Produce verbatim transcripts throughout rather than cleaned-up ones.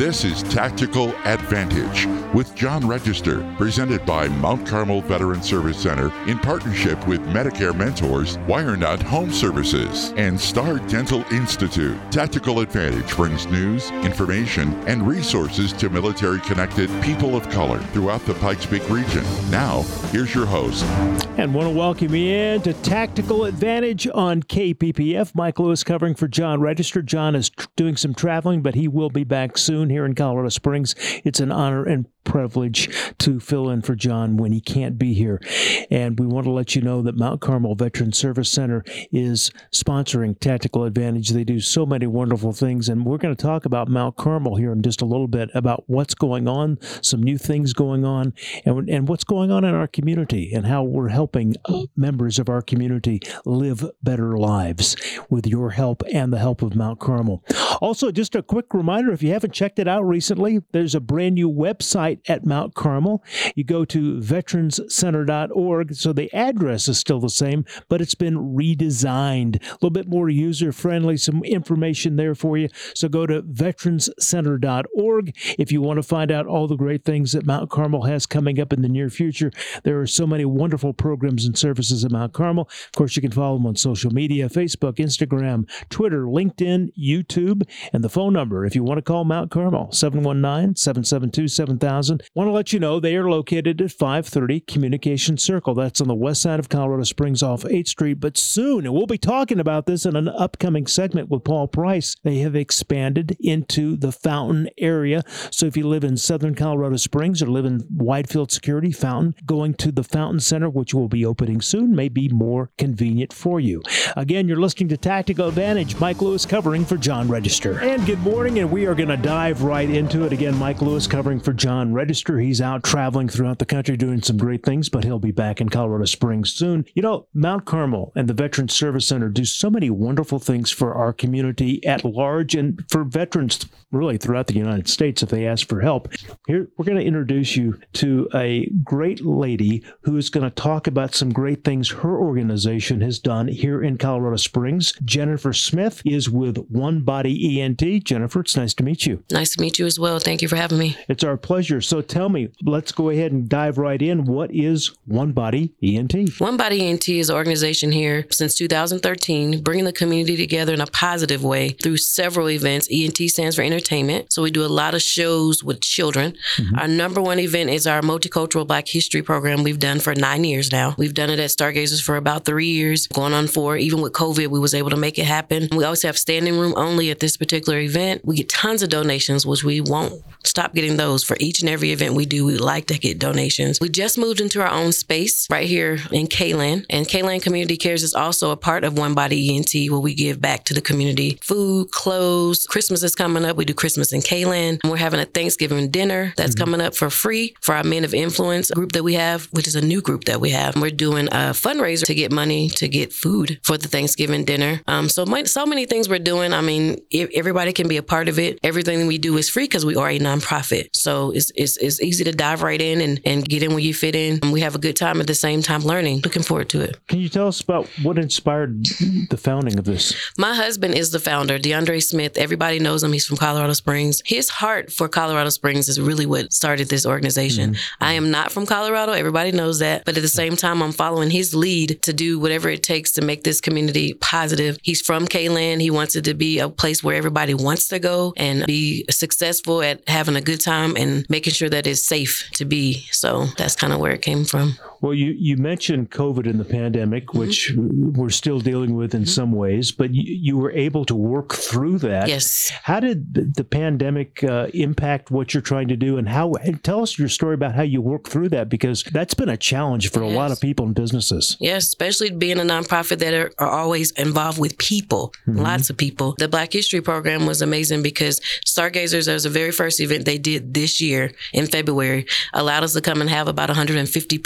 This is Tactical Advantage with John Register, presented by Mount Carmel Veteran Service Center in partnership with Medicare Mentors, WireNut Home Services, and Star Dental Institute. Tactical Advantage brings news, information, and resources to military-connected people of color throughout the Pikes Peak region. Now, here's your host. And want to welcome you in to Tactical Advantage on K P P F. Mike Lewis covering for John Register. John is tr- doing some traveling, but he will be back soon here in Colorado Springs. It's an honor and privilege to fill in for John when he can't be here. And we want to let you know that Mount Carmel Veteran Service Center is sponsoring Tactical Advantage. They do so many wonderful things, and we're going to talk about Mount Carmel here in just a little bit, about what's going on, some new things going on, and, and what's going on in our community, and how we're helping members of our community live better lives with your help and the help of Mount Carmel. Also, just a quick reminder, if you haven't checked it out recently, there's a brand new website at Mount Carmel. You go to veterans center dot org, so the address is still the same, but it's been redesigned, a little bit more user-friendly, some information there for you. So go to veterans center dot org if you want to find out all the great things that Mount Carmel has coming up in the near future. There are so many wonderful programs and services at Mount Carmel. Of course, you can follow them on social media, Facebook, Instagram, Twitter, LinkedIn, YouTube, and the phone number, if you want to call Mount Carmel, seven one nine, seven seven two, seven thousand. Want to let you know they are located at five thirty Communication Circle. That's on the west side of Colorado Springs off eighth Street. But soon, and we'll be talking about this in an upcoming segment with Paul Price, they have expanded into the Fountain area. So if you live in southern Colorado Springs or live in Widefield Security, Fountain, going to the Fountain Center, which will be opening soon, may be more convenient for you. Again, you're listening to Tactical Advantage. Mike Lewis covering for John Register. And good morning, and we are going to dive right into it. Again, Mike Lewis covering for John Register. He's out traveling throughout the country doing some great things, but he'll be back in Colorado Springs soon. You know, Mount Carmel and the Veteran Service Center do so many wonderful things for our community at large and for veterans really throughout the United States if they ask for help. Here, we're going to introduce you to a great lady who is going to talk about some great things her organization has done here in Colorado Springs. Jennifer Smith is with One Body E N T. Jennifer, it's nice to meet you. Nice to meet you as well. Thank you for having me. It's our pleasure. So tell me, let's go ahead and dive right in. What is One Body E N T? One Body E N T is an organization here since two thousand thirteen, bringing the community together in a positive way through several events. E N T stands for entertainment. So we do a lot of shows with children. Mm-hmm. Our number one event is our Multicultural Black History program we've done for nine years now. We've done it at Stargazers for about three years, going on four. Even with COVID, we was able to make it happen. We always have standing room only at this particular event. We get tons of donations, which we won't stop getting those for each and every event we do. We like to get donations. We just moved into our own space right here in K-Land, and K-Land Community Cares is also a part of One Body E N T, where we give back to the community. Food, clothes. Christmas is coming up. We do Christmas in K-Land. And we're having a Thanksgiving dinner that's mm-hmm. coming up for free for our Men of Influence group that we have, which is a new group that we have. We're doing a fundraiser to get money to get food for the Thanksgiving dinner. Um, so my, so many things we're doing. I mean, if everybody can be a part of it. Everything we do is free because we are a nonprofit. So it's, it's, it's easy to dive right in and, and get in where you fit in. And we have a good time at the same time learning. Looking forward to it. Can you tell us about what inspired the founding of this? My husband is the founder, DeAndre Smith. Everybody knows him. He's from Colorado Springs. His heart for Colorado Springs is really what started this organization. Mm-hmm. I am not from Colorado. Everybody knows that. But at the same time, I'm following his lead to do whatever it takes to make this community positive. He's from K-Land. He wants it to be a place where everybody wants to go and be successful at having a good time and making sure that it's safe to be. So that's kind of where it came from. Well, you, you mentioned COVID and the pandemic, mm-hmm. which we're still dealing with in mm-hmm. some ways, but you, you were able to work through that. Yes. How did the, the pandemic uh, impact what you're trying to do, and how? And tell us your story about how you worked through that, because that's been a challenge for yes. a lot of people and businesses. Yes, especially being a nonprofit that are, are always involved with people, mm-hmm. lots of people. The Black History program was amazing because Stargazers, was the very first event they did this year in February, allowed us to come and have about one hundred fifty people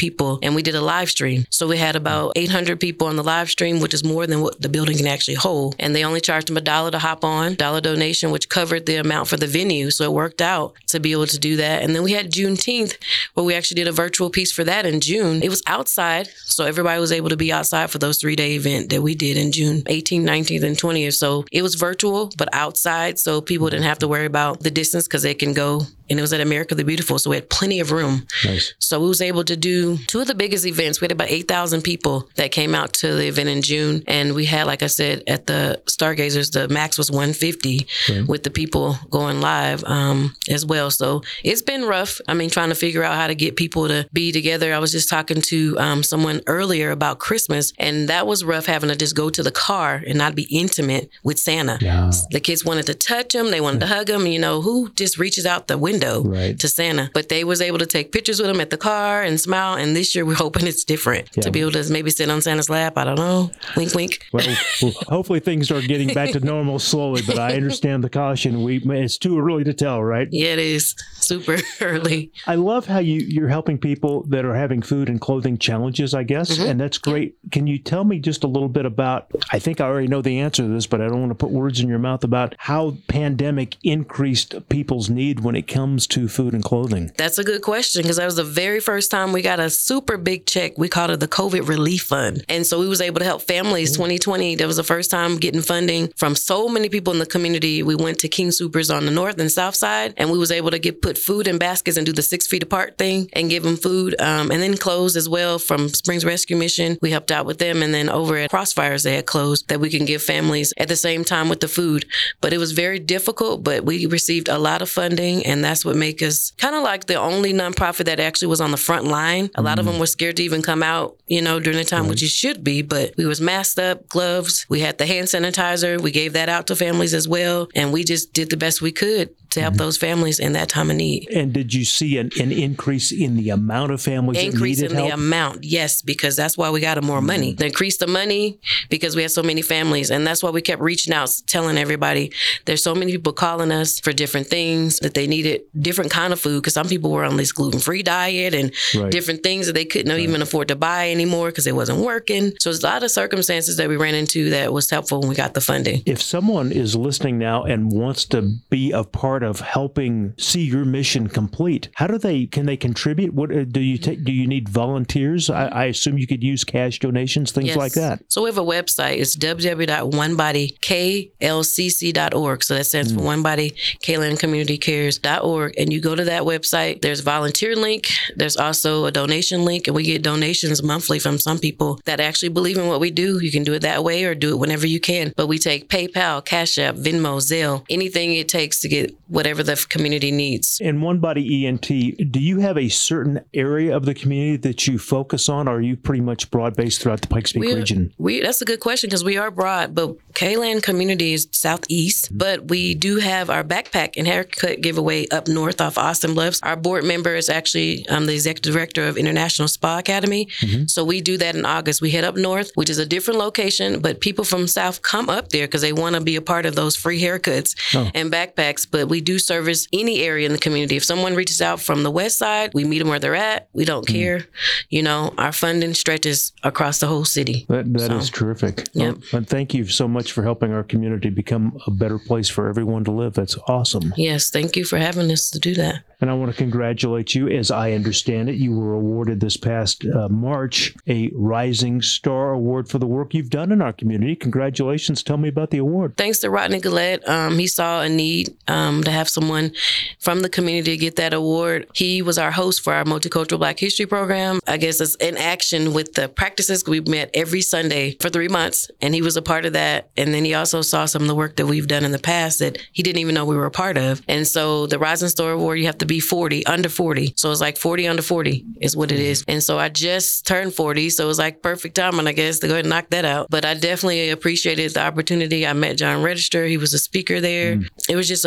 and we did a live stream. So we had about eight hundred people on the live stream, which is more than what the building can actually hold. And they only charged them a dollar to hop on, dollar donation, which covered the amount for the venue. So it worked out to be able to do that. And then we had Juneteenth, where we actually did a virtual piece for that in June. It was outside, so everybody was able to be outside for those three-day event that we did in June eighteenth, nineteenth, and twentieth. So it was virtual, but outside, so people didn't have to worry about the distance because they can go. And it was at America the Beautiful, so we had plenty of room. Nice. So we was able to do two of the biggest events. We had about eight thousand people that came out to the event in June. And we had, like I said, at the Stargazers, the max was one hundred fifty right. with the people going live um, as well. So it's been rough. I mean, trying to figure out how to get people to be together. I was just talking to um, someone earlier about Christmas, and that was rough, having to just go to the car and not be intimate with Santa. Yeah. The kids wanted to touch him. They wanted to hug him. You know, who just reaches out the window right. to Santa? But they was able to take pictures with him at the car and smile. And this year we're hoping it's different yeah. to be able to maybe sit on Santa's lap. I don't know. Wink, wink. Well, well hopefully things are getting back to normal slowly, but I understand the caution. We It's too early to tell, right? Yeah, it is. Super early. I love how you, you're helping people that are having food and clothing challenges, I guess, mm-hmm. and that's great. Yeah. Can you tell me just a little bit about, I think I already know the answer to this, but I don't want to put words in your mouth, about how pandemic increased people's need when it comes to food and clothing? That's a good question, because that was the very first time we got a super big check. We called it the COVID Relief Fund. And so we was able to help families. Mm-hmm. twenty twenty, that was the first time getting funding from so many people in the community. We went to King Soopers on the north and south side, and we was able to get put food in baskets and do the six feet apart thing and give them food. Um, and then clothes as well from Springs Rescue Mission. We helped out with them. And then over at Crossfires, they had clothes that we can give families at the same time with the food. But it was very difficult, but we received a lot of funding, and that's what made us kind of like the only nonprofit that actually was on the front line. A lot mm. of them were scared to even come out, you know, during the time, right. which you should be, but we was masked up, gloves. We had the hand sanitizer. We gave that out to families as well. And we just did the best we could to help mm-hmm. those families in that time of need. And did you see an, an increase in the amount of families increase that needed in help? The amount, yes, because that's why we got more mm-hmm. money. They increased the money because we had so many families, and that's why we kept reaching out, telling everybody there's so many people calling us for different things, that they needed different kind of food, because some people were on this gluten-free diet and right. different things that they couldn't right. even afford to buy anymore because it wasn't working. So there's a lot of circumstances that we ran into that was helpful when we got the funding. If someone is listening now and wants to be a part of helping see your mission complete, how do they, can they contribute? What do you take? Do you need volunteers? I, I assume you could use cash donations, things yes. like that. So we have a website. It's w w w dot one body k l c c dot org. So that stands mm. for One Body K L N Community Cares dot org. And you go to that website. There's a volunteer link. There's also a donation link, and we get donations monthly from some people that actually believe in what we do. You can do it that way or do it whenever you can. But we take PayPal, Cash App, Venmo, Zelle, anything it takes to get whatever the community needs. In One Body E N T, do you have a certain area of the community that you focus on, or are you pretty much broad-based throughout the Pikes Peak we, region? We That's a good question, because we are broad, but K L N community is southeast, mm-hmm. but we do have our backpack and haircut giveaway up north off Austin Bluffs. Our board member is actually um, the executive director of International Spa Academy. Mm-hmm. So we do that in August. We head up north, which is a different location, but people from south come up there because they want to be a part of those free haircuts oh. and backpacks. But we do service any area in the community. If someone reaches out from the west side, we meet them where they're at. We don't mm-hmm. care. You know, our funding stretches across the whole city. That, that so, is terrific. Yeah. Well, and thank you so much for helping our community become a better place for everyone to live. That's awesome. Yes, thank you for having us to do that. And I want to congratulate you. As I understand it, you were awarded this past uh, March a Rising Star Award for the work you've done in our community. Congratulations. Tell me about the award. Thanks to Rodney Gillette. Um, he saw a need um, to have someone from the community get that award. He was our host for our Multicultural Black History program. I guess it's in action with the practices. We met every Sunday for three months, and he was a part of that. And then he also saw some of the work that we've done in the past that he didn't even know we were a part of. And so the Rising Star Award, you have to be forty, under forty. So it's like forty under forty is what it is. And so I just turned forty, so it was like perfect timing, I guess, to go ahead and knock that out. But I definitely appreciated the opportunity. I met John Register. He was a speaker there. Mm. It was just an opportunity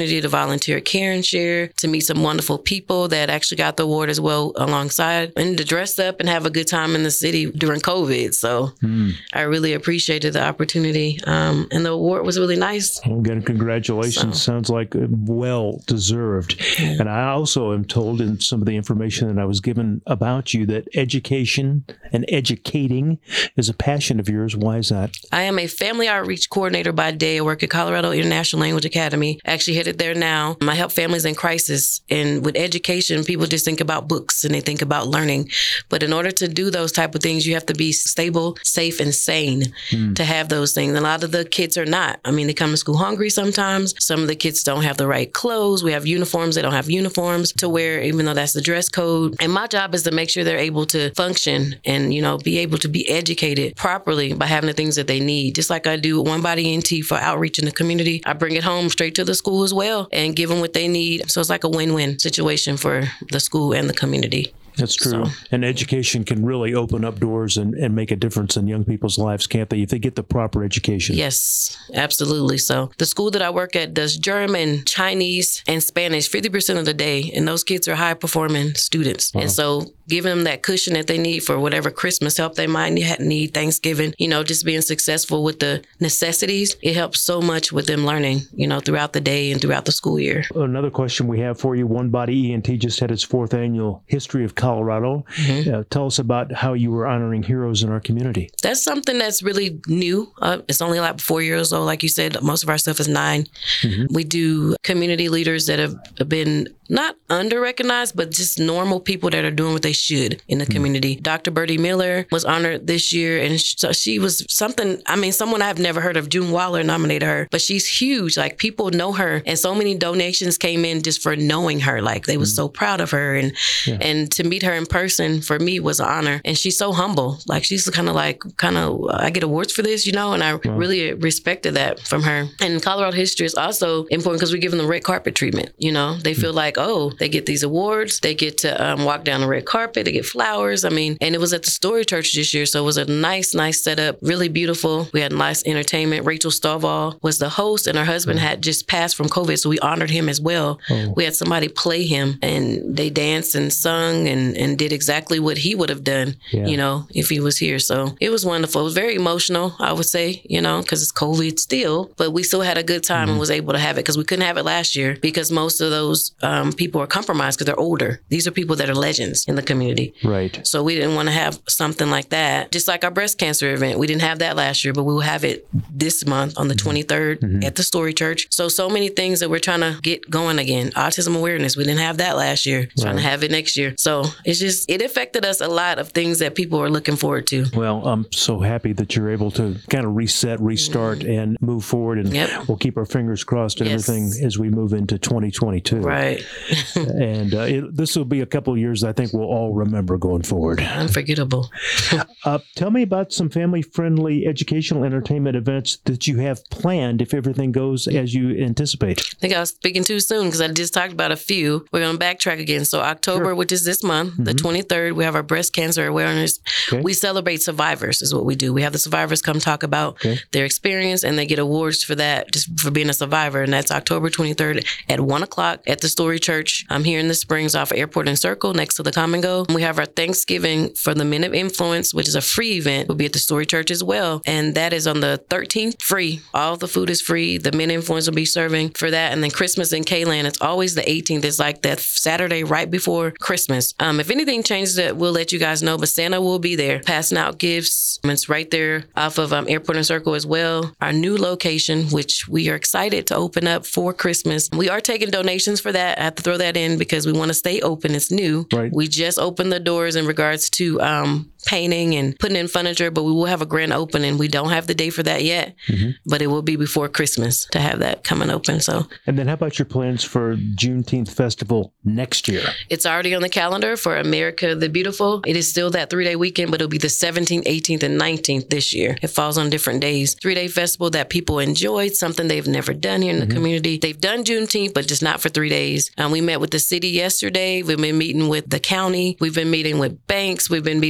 opportunity to volunteer at Care and Share, to meet some wonderful people that actually got the award as well alongside, and to dress up and have a good time in the city during COVID. So mm. I really appreciated the opportunity. Um, and the award was really nice. Well, again, congratulations. So. Sounds like well deserved. Yeah. And I also am told in some of the information that I was given about you that education and educating is a passion of yours. Why is that? I am a family outreach coordinator by day. I work at Colorado International Language Academy. Actually headed there now. I help families in crisis. And with education, people just think about books and they think about learning. But in order to do those type of things, you have to be stable, safe, and sane mm. to have those things. And a lot of the kids are not. I mean, they come to school hungry sometimes. Some of the kids don't have the right clothes. We have uniforms. They don't have uniforms to wear, even though that's the dress code. And my job is to make sure they're able to function and, you know, be able to be educated properly by having the things that they need. Just like I do with One Body E N T for outreach in the community, I bring it home straight to the school as well and give them what they need. So it's like a win-win situation for the school and the community. That's true. So, and education can really open up doors and, and make a difference in young people's lives, can't they, if they get the proper education? Yes, absolutely. So the school that I work at does German, Chinese, and Spanish fifty percent of the day. And those kids are high-performing students. Uh-huh. And so giving them that cushion that they need for whatever Christmas help they might need, Thanksgiving, you know, just being successful with the necessities, it helps so much with them learning, you know, throughout the day and throughout the school year. Another question we have for you, One Body E N T just had its fourth annual History of Colorado. Mm-hmm. Uh, tell us about how you were honoring heroes in our community. That's something that's really new. Uh, it's only like four years old. Like you said, most of our stuff is nine. Mm-hmm. We do community leaders that have been not under-recognized, but just normal people that are doing what they should in the mm-hmm. community. Doctor Bertie Miller was honored this year, and she, so she was something, I mean, someone I've never heard of. June Waller nominated her, but she's huge. Like, people know her, and so many donations came in just for knowing her. Like, they were mm-hmm. so proud of her, and yeah. and to meet her in person, for me, was an honor. And she's so humble. Like, she's kind of like, kind of, I get awards for this, you know, and I wow. really respected that from her. And Colorado history is also important because we give them the red carpet treatment, you know. They feel mm-hmm. like, oh, they get these awards, they get to um, walk down the red carpet, they get flowers. I mean, and it was at the Story Church this year, so it was a nice, nice setup, really beautiful. We had nice entertainment. Rachel Stovall was the host, and her husband mm-hmm. had just passed from COVID, so we honored him as well. Oh. We had somebody play him, and they danced and sung and, and did exactly what he would have done, yeah. you know, if he was here. So it was wonderful. It was very emotional, I would say, you know, because it's COVID still, but we still had a good time mm-hmm. and was able to have it, because we couldn't have it last year because most of those um, people are compromised because they're older. These are people that are legends in the community. Right. So we didn't want to have something like that. Just like our breast cancer event. We didn't have that last year, but we will have it this month on the mm-hmm. twenty-third mm-hmm. at the Story Church. So, so many things that we're trying to get going again. Autism awareness. We didn't have that last year. Right. Trying to have it next year. So it's just, it affected us a lot of things that people are looking forward to. Well, I'm so happy that you're able to kind of reset, restart, mm-hmm. and move forward. And yep. we'll keep our fingers crossed and yes. everything as we move into twenty twenty-two. Right. And uh, it, this will be a couple of years I think we'll all remember going forward. Unforgettable. uh, tell me about some family-friendly educational entertainment events that you have planned if everything goes as you anticipate. I think I was speaking too soon because I just talked about a few. We're going to backtrack again. So October, sure. which is this month, mm-hmm. the twenty-third, we have our breast cancer awareness. Okay. We celebrate survivors is what we do. We have the survivors come talk about okay. their experience, and they get awards for that, just for being a survivor. And that's October twenty-third at one o'clock at the Story Church. I'm here in the Springs off of Airport and Circle next to the Common Go. We have our Thanksgiving for the Men of Influence, which is a free event. We'll be at the Story Church as well. And that is on the thirteenth, free. All the food is free. The Men of Influence will be serving for that. And then Christmas in K-Land, it's always the eighteenth. It's like that Saturday right before Christmas. Um, if anything changes, that we'll let you guys know. But Santa will be there passing out gifts. It's right there off of um, Airport and Circle as well. Our new location, which we are excited to open up for Christmas. We are taking donations for that. I have to throw that in because we want to stay open. It's new. Right. We just opened the doors in regards to um, painting and putting in furniture, but we will have a grand opening. We don't have the day for that yet, mm-hmm. but it will be before Christmas to have that coming open. So, and then how about your plans for Juneteenth Festival next year? It's already on the calendar for America the Beautiful. It is still that three-day weekend, but it'll be the seventeenth, eighteenth, and nineteenth this year. It falls on different days. Three-day festival that people enjoyed, something they've never done here in the mm-hmm. community. They've done Juneteenth, but just not for three days. Um, we met with the city yesterday. We've been meeting with the county. We've been meeting with banks. We've been meeting with all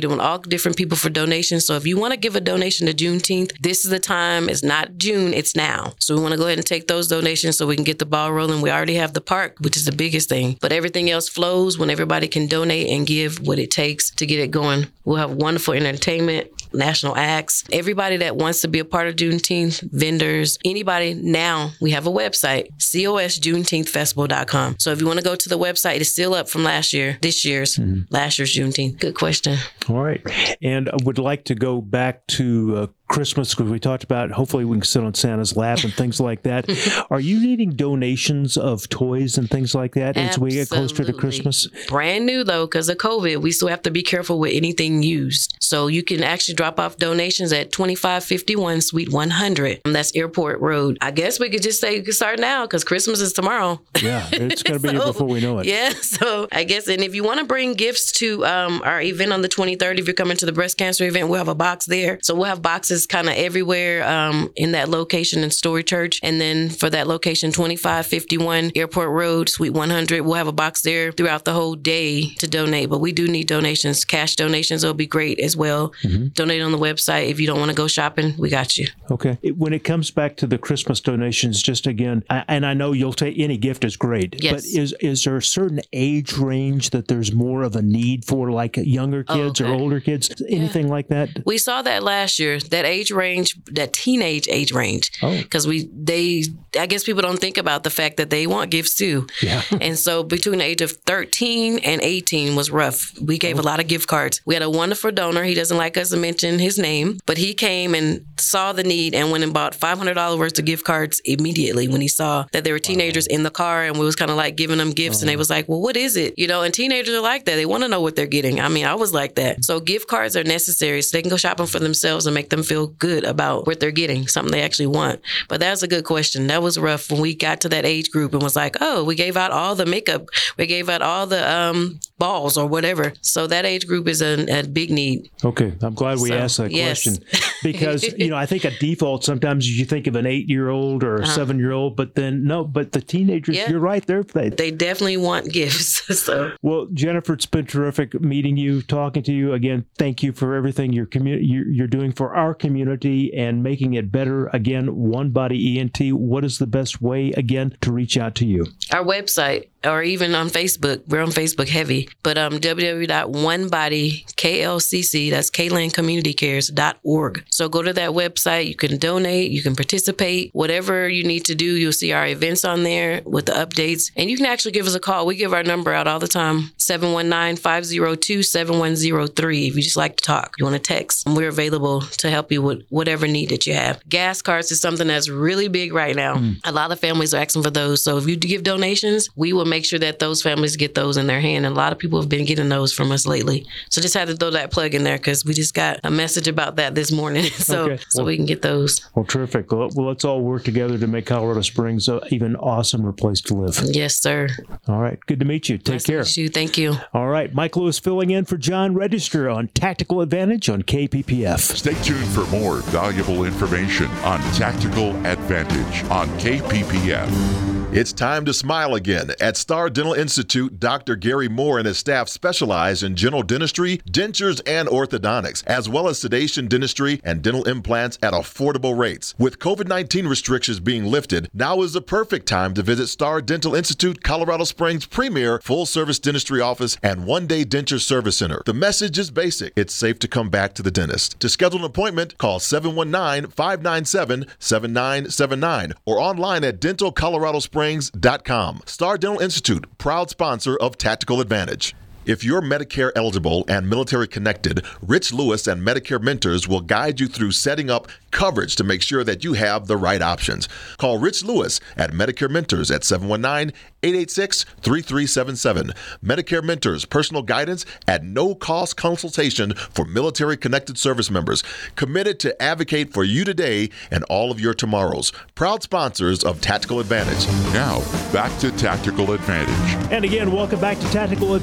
different people for donations. So if you want to give a donation to Juneteenth, this is the time. It's not June, it's now. So we want to go ahead and take those donations so we can get the ball rolling. We already have the park, which is the biggest thing. But everything else flows when everybody can donate and give what it takes to get it going. We'll have wonderful entertainment, national acts. Everybody that wants to be a part of Juneteenth, vendors, anybody, now we have a website, C O S Juneteenth Festival dot com. So if you want to go to the website, it's still up from last year, this year's, mm-hmm. last year's Juneteenth. Good question. All right. And I would like to go back to uh, Christmas, because we talked about hopefully we can sit on Santa's lap and things like that. Are you needing donations of toys and things like that as we get closer to Christmas? Brand new, though, because of COVID. We still have to be careful with anything used. So you can actually drop off donations at twenty-five fifty-one Suite one hundred. That's Airport Road. I guess we could just say you can start now because Christmas is tomorrow. Yeah, it's going to be so, here before we know it. Yeah, so I guess, and if you want to bring gifts to um, our event on the twenty-third, if you're coming to the breast cancer event, we'll have a box there. So we'll have boxes kind of everywhere um, in that location in Story Church. And then for that location, twenty-five fifty-one Airport Road, Suite one hundred, we'll have a box there throughout the whole day to donate. But we do need donations. Cash donations will be great as well. Mm-hmm. Donate on the website. If you don't want to go shopping, we got you. Okay. When it comes back to the Christmas donations, just again, I, and I know you'll take any gift is great, yes. but is is there a certain age range that there's more of a need for, like younger kids oh, okay. or older kids, anything yeah. like that? We saw that last year, that age range, that teenage age range, because oh. we they I guess people don't think about the fact that they want gifts too. Yeah. And so between the age of thirteen and eighteen was rough. We gave oh. a lot of gift cards. We had a wonderful donor. He doesn't like us to mention his name, but he came and saw the need and went and bought five hundred dollars worth of gift cards immediately when he saw that there were teenagers wow. in the car, and we was kind of like giving them gifts, oh. and they was like, well, what is it? You know, and teenagers are like that. They want to know what they're getting. I mean, I was like that. So gift cards are necessary so they can go shopping for themselves and make them feel good about what they're getting, something they actually want. But that's a good question. That was rough when we got to that age group and was like, oh, we gave out all the makeup. We gave out all the um, balls or whatever. So that age group is a, a big need. Okay. I'm glad we so, asked that yes. question because, you know, I think a default sometimes you think of an eight-year-old or a uh-huh. seven-year-old, but then no, but the teenagers, yeah. you're right. They're, they they definitely want gifts. so Well, Jennifer, it's been terrific meeting you, talking to you. Again, thank you for everything you're, commu- you're, you're doing for our community and making it better. Again, One Body E N T. What is the best way, again, to reach out to you? Our website, or even on Facebook. We're on Facebook heavy, but um, w w w dot one body k l c c, that's Kayland Community Cares dot org. So go to that website. You can donate. You can participate. Whatever you need to do, you'll see our events on there with the updates. And you can actually give us a call. We give our number out all the time, seven one nine, five zero two, seven one zero three. If you just like to talk, you want to text, we're available to help you with whatever need that you have. Gas cards is something that's really big right now. Mm. A lot of families are asking for those. So if you give donations, we will make sure that those families get those in their hand. And a lot of people have been getting those from us lately. So just had to throw that plug in there because we just got a message about that this morning. so okay. so well, we can get those. Well, terrific. Well, let's all work together to make Colorado Springs an even awesomer place to live. Yes, sir. All right. Good to meet you. Take nice care. To meet you. Thank you. All right. Mike Lewis filling in for John Register on Tactical Advantage on K P P F. Stay tuned for more valuable information on Tactical Advantage on K P P F. It's time to smile again. At Star Dental Institute, Doctor Gary Moore and his staff specialize in general dentistry, dentures, and orthodontics, as well as sedation dentistry and dental implants at affordable rates. With covid nineteen restrictions being lifted, now is the perfect time to visit Star Dental Institute, Colorado Springs' premier full-service dentistry office and one-day denture service center. The message is basic. It's safe to come back to the dentist. To schedule an appointment, call seven one nine, five nine seven, seven nine seven nine or online at dental colorado springs dot com. Star Dental Institute, proud sponsor of Tactical Advantage. If you're Medicare eligible and military connected, Rich Lewis and Medicare Mentors will guide you through setting up coverage to make sure that you have the right options. Call Rich Lewis at Medicare Mentors at seven one nine, eight eight six, three three seven seven. Medicare Mentors, personal guidance at no cost consultation for military connected service members. Committed to advocate for you today and all of your tomorrows. Proud sponsors of Tactical Advantage. Now, back to Tactical Advantage. And again, welcome back to Tactical Advantage. Mike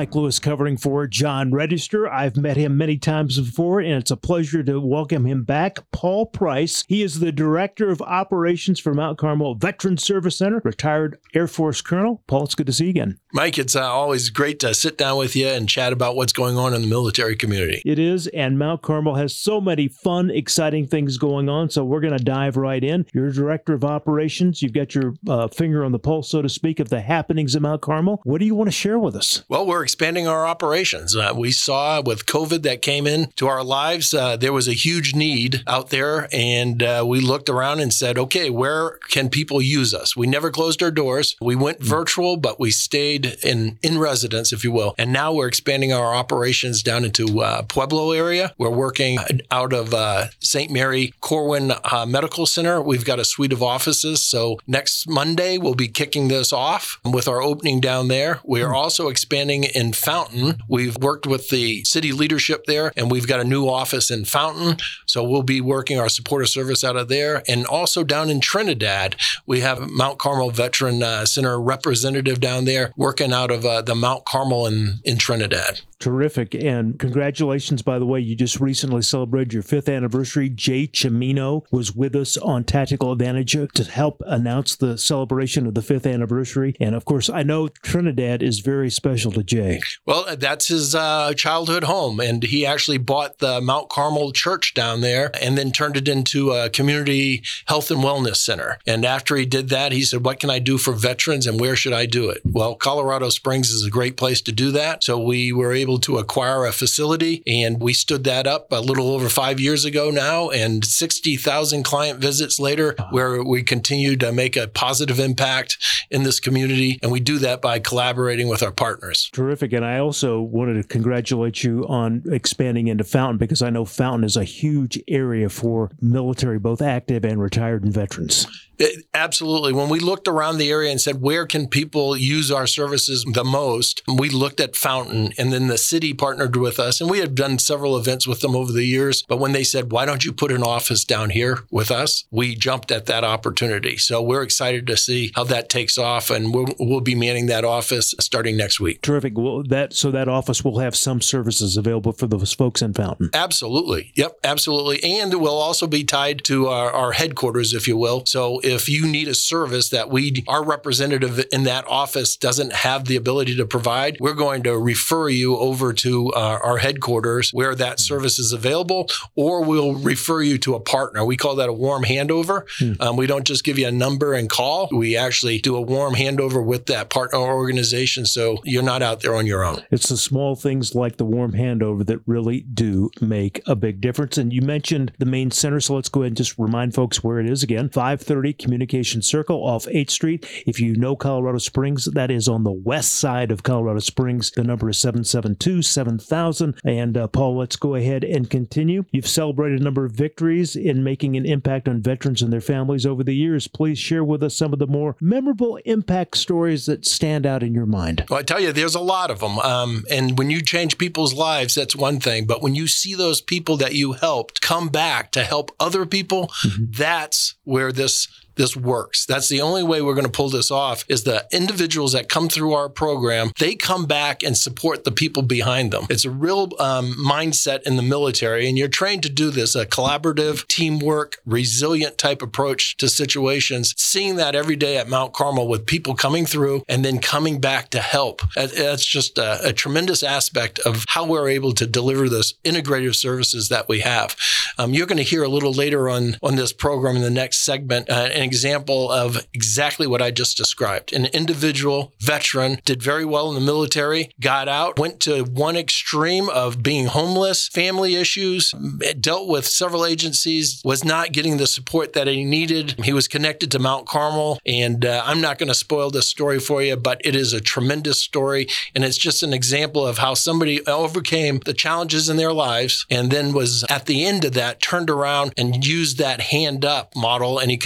Mike Lewis covering for John Register. I've met him many times before, and it's a pleasure to welcome him back. Paul Price. He is the Director of Operations for Mount Carmel Veterans Service Center, retired Air Force Colonel. Paul, it's good to see you again. Mike, it's uh, always great to sit down with you and chat about what's going on in the military community. It is, and Mount Carmel has so many fun, exciting things going on, so we're going to dive right in. You're Director of Operations. You've got your uh, finger on the pulse, so to speak, of the happenings in Mount Carmel. What do you want to share with us? Well, we're expanding our operations. Uh, we saw with COVID that came into our lives, uh, there was a huge need out there, and uh, we looked around and said, okay, where can people use us? We never closed our doors. We went mm-hmm. virtual, but we stayed in, in residence, if you will. And now we're expanding our operations down into uh, Pueblo area. We're working out of uh, Saint Mary Corwin uh, Medical Center. We've got a suite of offices. So next Monday, we'll be kicking this off with our opening down there. We are also expanding in Fountain. We've worked with the city leadership there, and we've got a new office in Fountain. So we'll be working our supportive service out of there. And also down in Trinidad, we have Mount Carmel Veteran uh, Center representative down there working out of uh, the Mount Carmel in, in Trinidad. Terrific. And congratulations, by the way, you just recently celebrated your fifth anniversary. Jay Cimino was with us on Tactical Advantage to help announce the celebration of the fifth anniversary. And of course, I know Trinidad is very special to Jay. Well, that's his uh, childhood home. And he actually bought the Mount Carmel Church down there and then turned it into a community health and wellness center. And after he did that, he said, what can I do for veterans and where should I do it? Well, Colorado Springs is a great place to do that. So we were able to acquire a facility, and we stood that up a little over five years ago now, and sixty thousand client visits later, where we continue to make a positive impact in this community, and we do that by collaborating with our partners. Terrific. And I also wanted to congratulate you on expanding into Fountain, because I know Fountain is a huge area for military, both active and retired and veterans. It, absolutely. When we looked around the area and said, where can people use our services the most, we looked at Fountain, and then the city partnered with us, and we had done several events with them over the years. But when they said, why don't you put an office down here with us, we jumped at that opportunity. So we're excited to see how that takes off, and we'll, we'll be manning that office starting next week. Terrific. Well, that so that office will have some services available for those folks in Fountain. Absolutely. Yep, absolutely. And it will also be tied to our, our headquarters, if you will. So if you need a service that we, our representative in that office doesn't have the ability to provide, we're going to refer you over to uh, our headquarters where that service is available, or we'll refer you to a partner. We call that a warm handover. Hmm. Um, we don't just give you a number and call. We actually do a warm handover with that partner organization, so you're not out there on your own. It's the small things like the warm handover that really do make a big difference. And you mentioned the main center, so let's go ahead and just remind folks where it is again. five thirty Communication Circle off eighth Street. If you know Colorado Springs, that is on the west side of Colorado Springs. The number is seven seven two, seven thousand. And uh, Paul, let's go ahead and continue. You've celebrated a number of victories in making an impact on veterans and their families over the years. Please share with us some of the more memorable impact stories that stand out in your mind. Well, I tell you, there's a lot of them. Um, and when you change people's lives, that's one thing. But when you see those people that you helped come back to help other people, mm-hmm. that's where this This works. That's the only way we're going to pull this off is the individuals that come through our program, they come back and support the people behind them. It's a real um, mindset in the military, and you're trained to do this, a collaborative, teamwork, resilient type approach to situations. Seeing that every day at Mount Carmel with people coming through and then coming back to help. That's just a, a tremendous aspect of how we're able to deliver those integrative services that we have. Um, you're going to hear a little later on, on this program in the next segment, uh, an example of exactly what I just described. An individual veteran did very well in the military, got out, went to one extreme of being homeless, family issues, dealt with several agencies, was not getting the support that he needed. He was connected to Mount Carmel, and uh, I'm not going to spoil this story for you, but it is a tremendous story, and it's just an example of how somebody overcame the challenges in their lives and then was at the end of that turned around and used that hand up model, and he continues to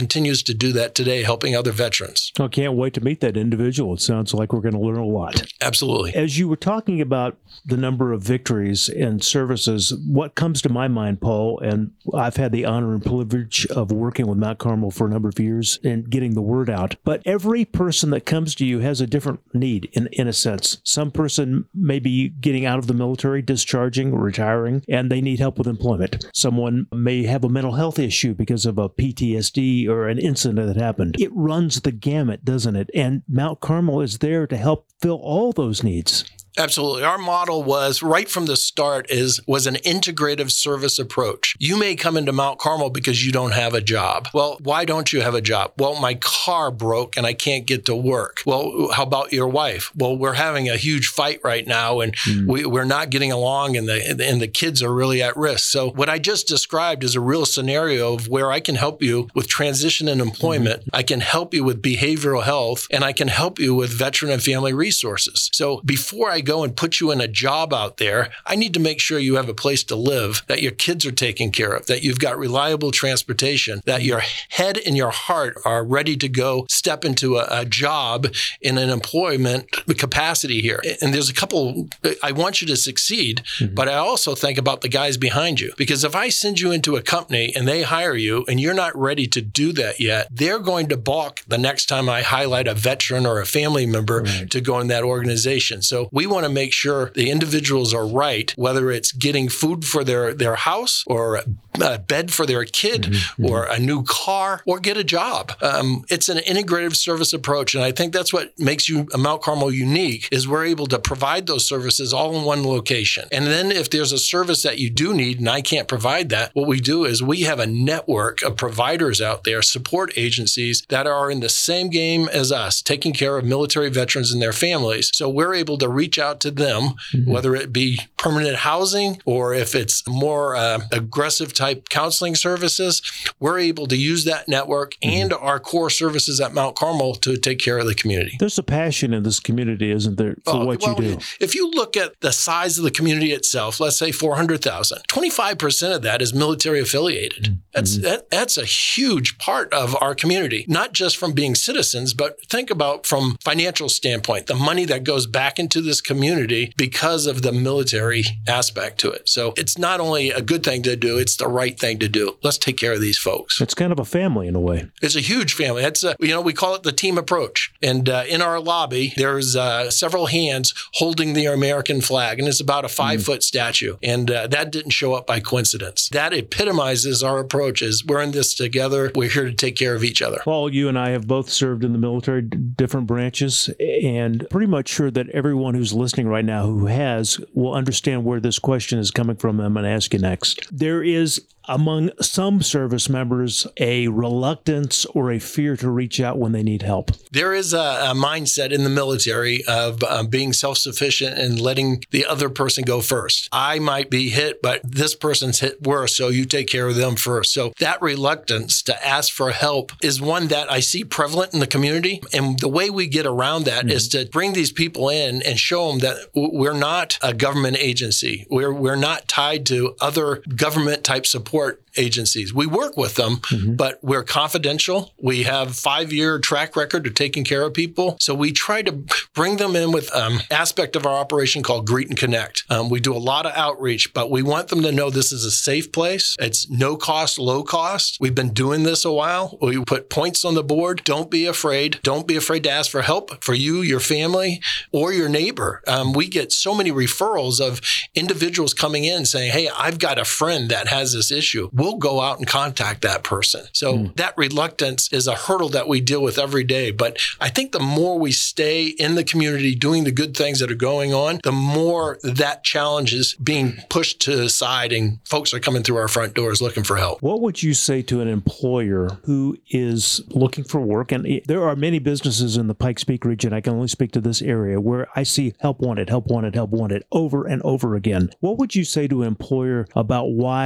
to do that today, helping other veterans. I can't wait to meet that individual. It sounds like we're going to learn a lot. Absolutely. As you were talking about the number of victories and services, what comes to my mind, Paul, and I've had the honor and privilege of working with Mount Carmel for a number of years and getting the word out, but every person that comes to you has a different need in, in a sense. Some person may be getting out of the military, discharging, retiring, and they need help with employment. Someone may have a mental health issue because of a P T S D or an incident that happened. It runs the gamut, doesn't it? And Mount Carmel is there to help fill all those needs. Absolutely. Our model was right from the start is was an integrative service approach. You may come into Mount Carmel because you don't have a job. Well, why don't you have a job? Well, my car broke and I can't get to work. Well, how about your wife? Well, we're having a huge fight right now and mm. we, we're not getting along and the and the kids are really at risk. So what I just described is a real scenario of where I can help you with transition and employment. Mm-hmm. I can help you with behavioral health and I can help you with veteran and family resources. So before I go and put you in a job out there, I need to make sure you have a place to live, that your kids are taken care of, that you've got reliable transportation, that your head and your heart are ready to go step into a, a job in an employment capacity here. And there's a couple, I want you to succeed, mm-hmm. but I also think about the guys behind you. Because if I send you into a company and they hire you and you're not ready to do that yet, they're going to balk the next time I highlight a veteran or a family member right. to go in that organization. So we want to make sure the individuals are right, whether it's getting food for their, their house or a bed for their kid mm-hmm. or a new car or get a job. Um, it's an integrative service approach. And I think that's what makes you Mount Carmel unique is we're able to provide those services all in one location. And then if there's a service that you do need and I can't provide that, what we do is we have a network of providers out there, support agencies that are in the same game as us, taking care of military veterans and their families. So we're able to reach out to them, mm-hmm. whether it be permanent housing or if it's more uh, aggressive type counseling services, we're able to use that network mm-hmm. and our core services at Mount Carmel to take care of the community. There's a passion in this community, isn't there, for oh, what well, you do? If you look at the size of the community itself, let's say four hundred thousand, twenty-five percent of that is military affiliated. Mm-hmm. That's that, that's a huge part of our community, not just from being citizens, but think about from financial standpoint, the money that goes back into this community because of the military aspect to it. So it's not only a good thing to do, it's the right thing to do. Let's take care of these folks. It's kind of a family in a way. It's a huge family. It's a, you know, we call it the team approach. And uh, in our lobby, there's uh, several hands holding the American flag, and it's about a five-foot mm. statue. And uh, that didn't show up by coincidence. That epitomizes our approach is we're in this together. We're here to take care of each other. Paul, you and I have both served in the military, d- different branches, and pretty much sure that everyone who's listening right now who has will understand where this question is coming from. I'm going to ask you next. There is among some service members a reluctance or a fear to reach out when they need help. There is a, a mindset in the military of um, being self-sufficient and letting the other person go first. I might be hit, but this person's hit worse, so you take care of them first. So that reluctance to ask for help is one that I see prevalent in the community. And the way we get around that mm-hmm. is to bring these people in and show them that we're not a government agency. We're, we're not tied to other government type support agencies. We work with them, mm-hmm. but we're confidential. We have five-year track record of taking care of people. So we try to bring them in with an um, aspect of our operation called Greet and Connect. Um, we do a lot of outreach, but we want them to know this is a safe place. It's no cost, low cost. We've been doing this a while. We put points on the board. Don't be afraid. Don't be afraid to ask for help for you, your family, or your neighbor. Um, we get so many referrals of individuals coming in saying, hey, I've got a friend that has this issue. We'll go out and contact that person. So mm. that reluctance is a hurdle that we deal with every day. But I think the more we stay in the community doing the good things that are going on, the more that challenge is being pushed to the side and folks are coming through our front doors looking for help. What would you say to an employer who is looking for work? And there are many businesses in the Pikes Peak region, I can only speak to this area, where I see help wanted, help wanted, help wanted over and over again. What would you say to an employer about why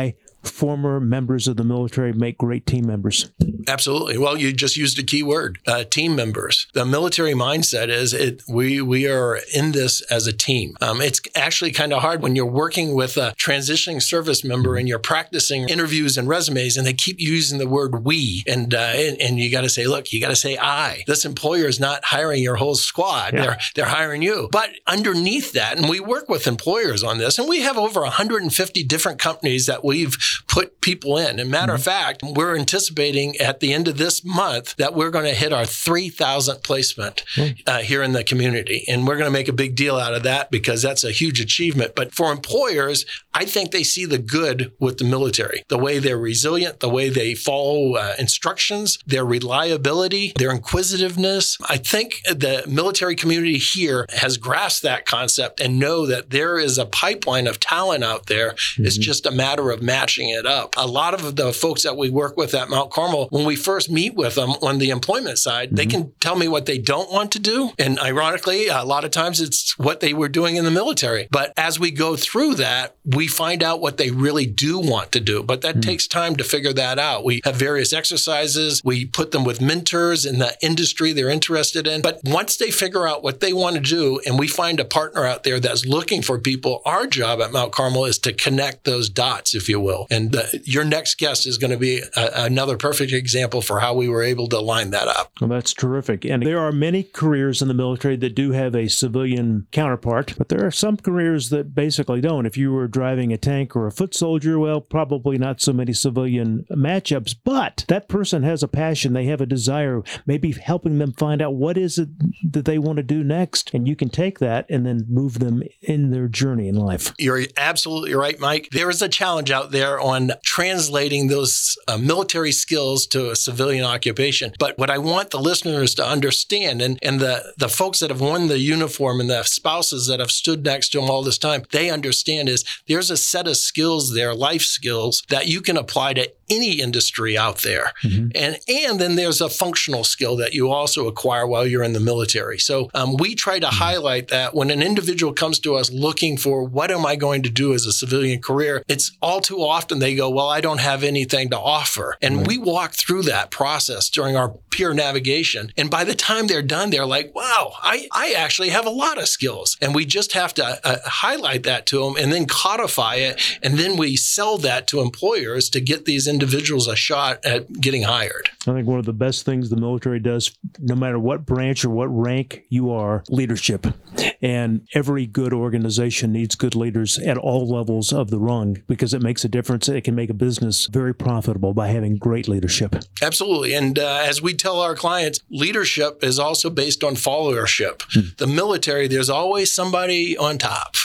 former members of the military make great team members? Absolutely. Well, you just used a key word, uh, team members. The military mindset is it. We we are in this as a team. Um, it's actually kind of hard when you're working with a transitioning service member and you're practicing interviews and resumes, and they keep using the word we, and uh, and, and you got to say, look, you got to say I. This employer is not hiring your whole squad. Yeah. They're they're hiring you. But underneath that, and we work with employers on this, and we have over one hundred fifty different companies that we've put people in. And matter mm-hmm. of fact, we're anticipating at the end of this month that we're going to hit our three thousandth placement mm-hmm. uh, here in the community. And we're going to make a big deal out of that because that's a huge achievement. But for employers, I think they see the good with the military, the way they're resilient, the way they follow uh, instructions, their reliability, their inquisitiveness. I think the military community here has grasped that concept and know that there is a pipeline of talent out there. Mm-hmm. It's just a matter of matching it up. A lot of the folks that we work with at Mount Carmel, when we first meet with them on the employment side, mm-hmm. they can tell me what they don't want to do. And ironically, a lot of times it's what they were doing in the military. But as we go through that, we find out what they really do want to do. But that mm-hmm. takes time to figure that out. We have various exercises. We put them with mentors in the industry they're interested in. But once they figure out what they want to do, and we find a partner out there that's looking for people, our job at Mount Carmel is to connect those dots, if you will. And the, your next guest is going to be a, another perfect example for how we were able to line that up. Well, that's terrific. And there are many careers in the military that do have a civilian counterpart, but there are some careers that basically don't. If you were driving a tank or a foot soldier, well, probably not so many civilian matchups, but that person has a passion. They have a desire, maybe helping them find out what is it that they want to do next. And you can take that and then move them in their journey in life. You're absolutely right, Mike. There is a challenge out there on translating those uh, military skills to a civilian occupation. But what I want the listeners to understand, and, and the, the folks that have worn the uniform and the spouses that have stood next to them all this time, they understand is there's a set of skills there, life skills, that you can apply to any industry out there. Mm-hmm. And and then there's a functional skill that you also acquire while you're in the military. So um, we try to mm-hmm. highlight that when an individual comes to us looking for what am I going to do as a civilian career, it's all too often they go, well, I don't have anything to offer. And right. we walk through that process during our peer navigation. And by the time they're done, they're like, wow, I, I actually have a lot of skills. And we just have to uh, highlight that to them and then codify it. And then we sell that to employers to get these individuals a shot at getting hired. I think one of the best things the military does, no matter what branch or what rank you are, leadership. And every good organization needs good leaders at all levels of the rung because it makes a difference. It can make a business very profitable by having great leadership. Absolutely. And uh, as we tell our clients, leadership is also based on followership. Hmm. The military, there's always somebody on top.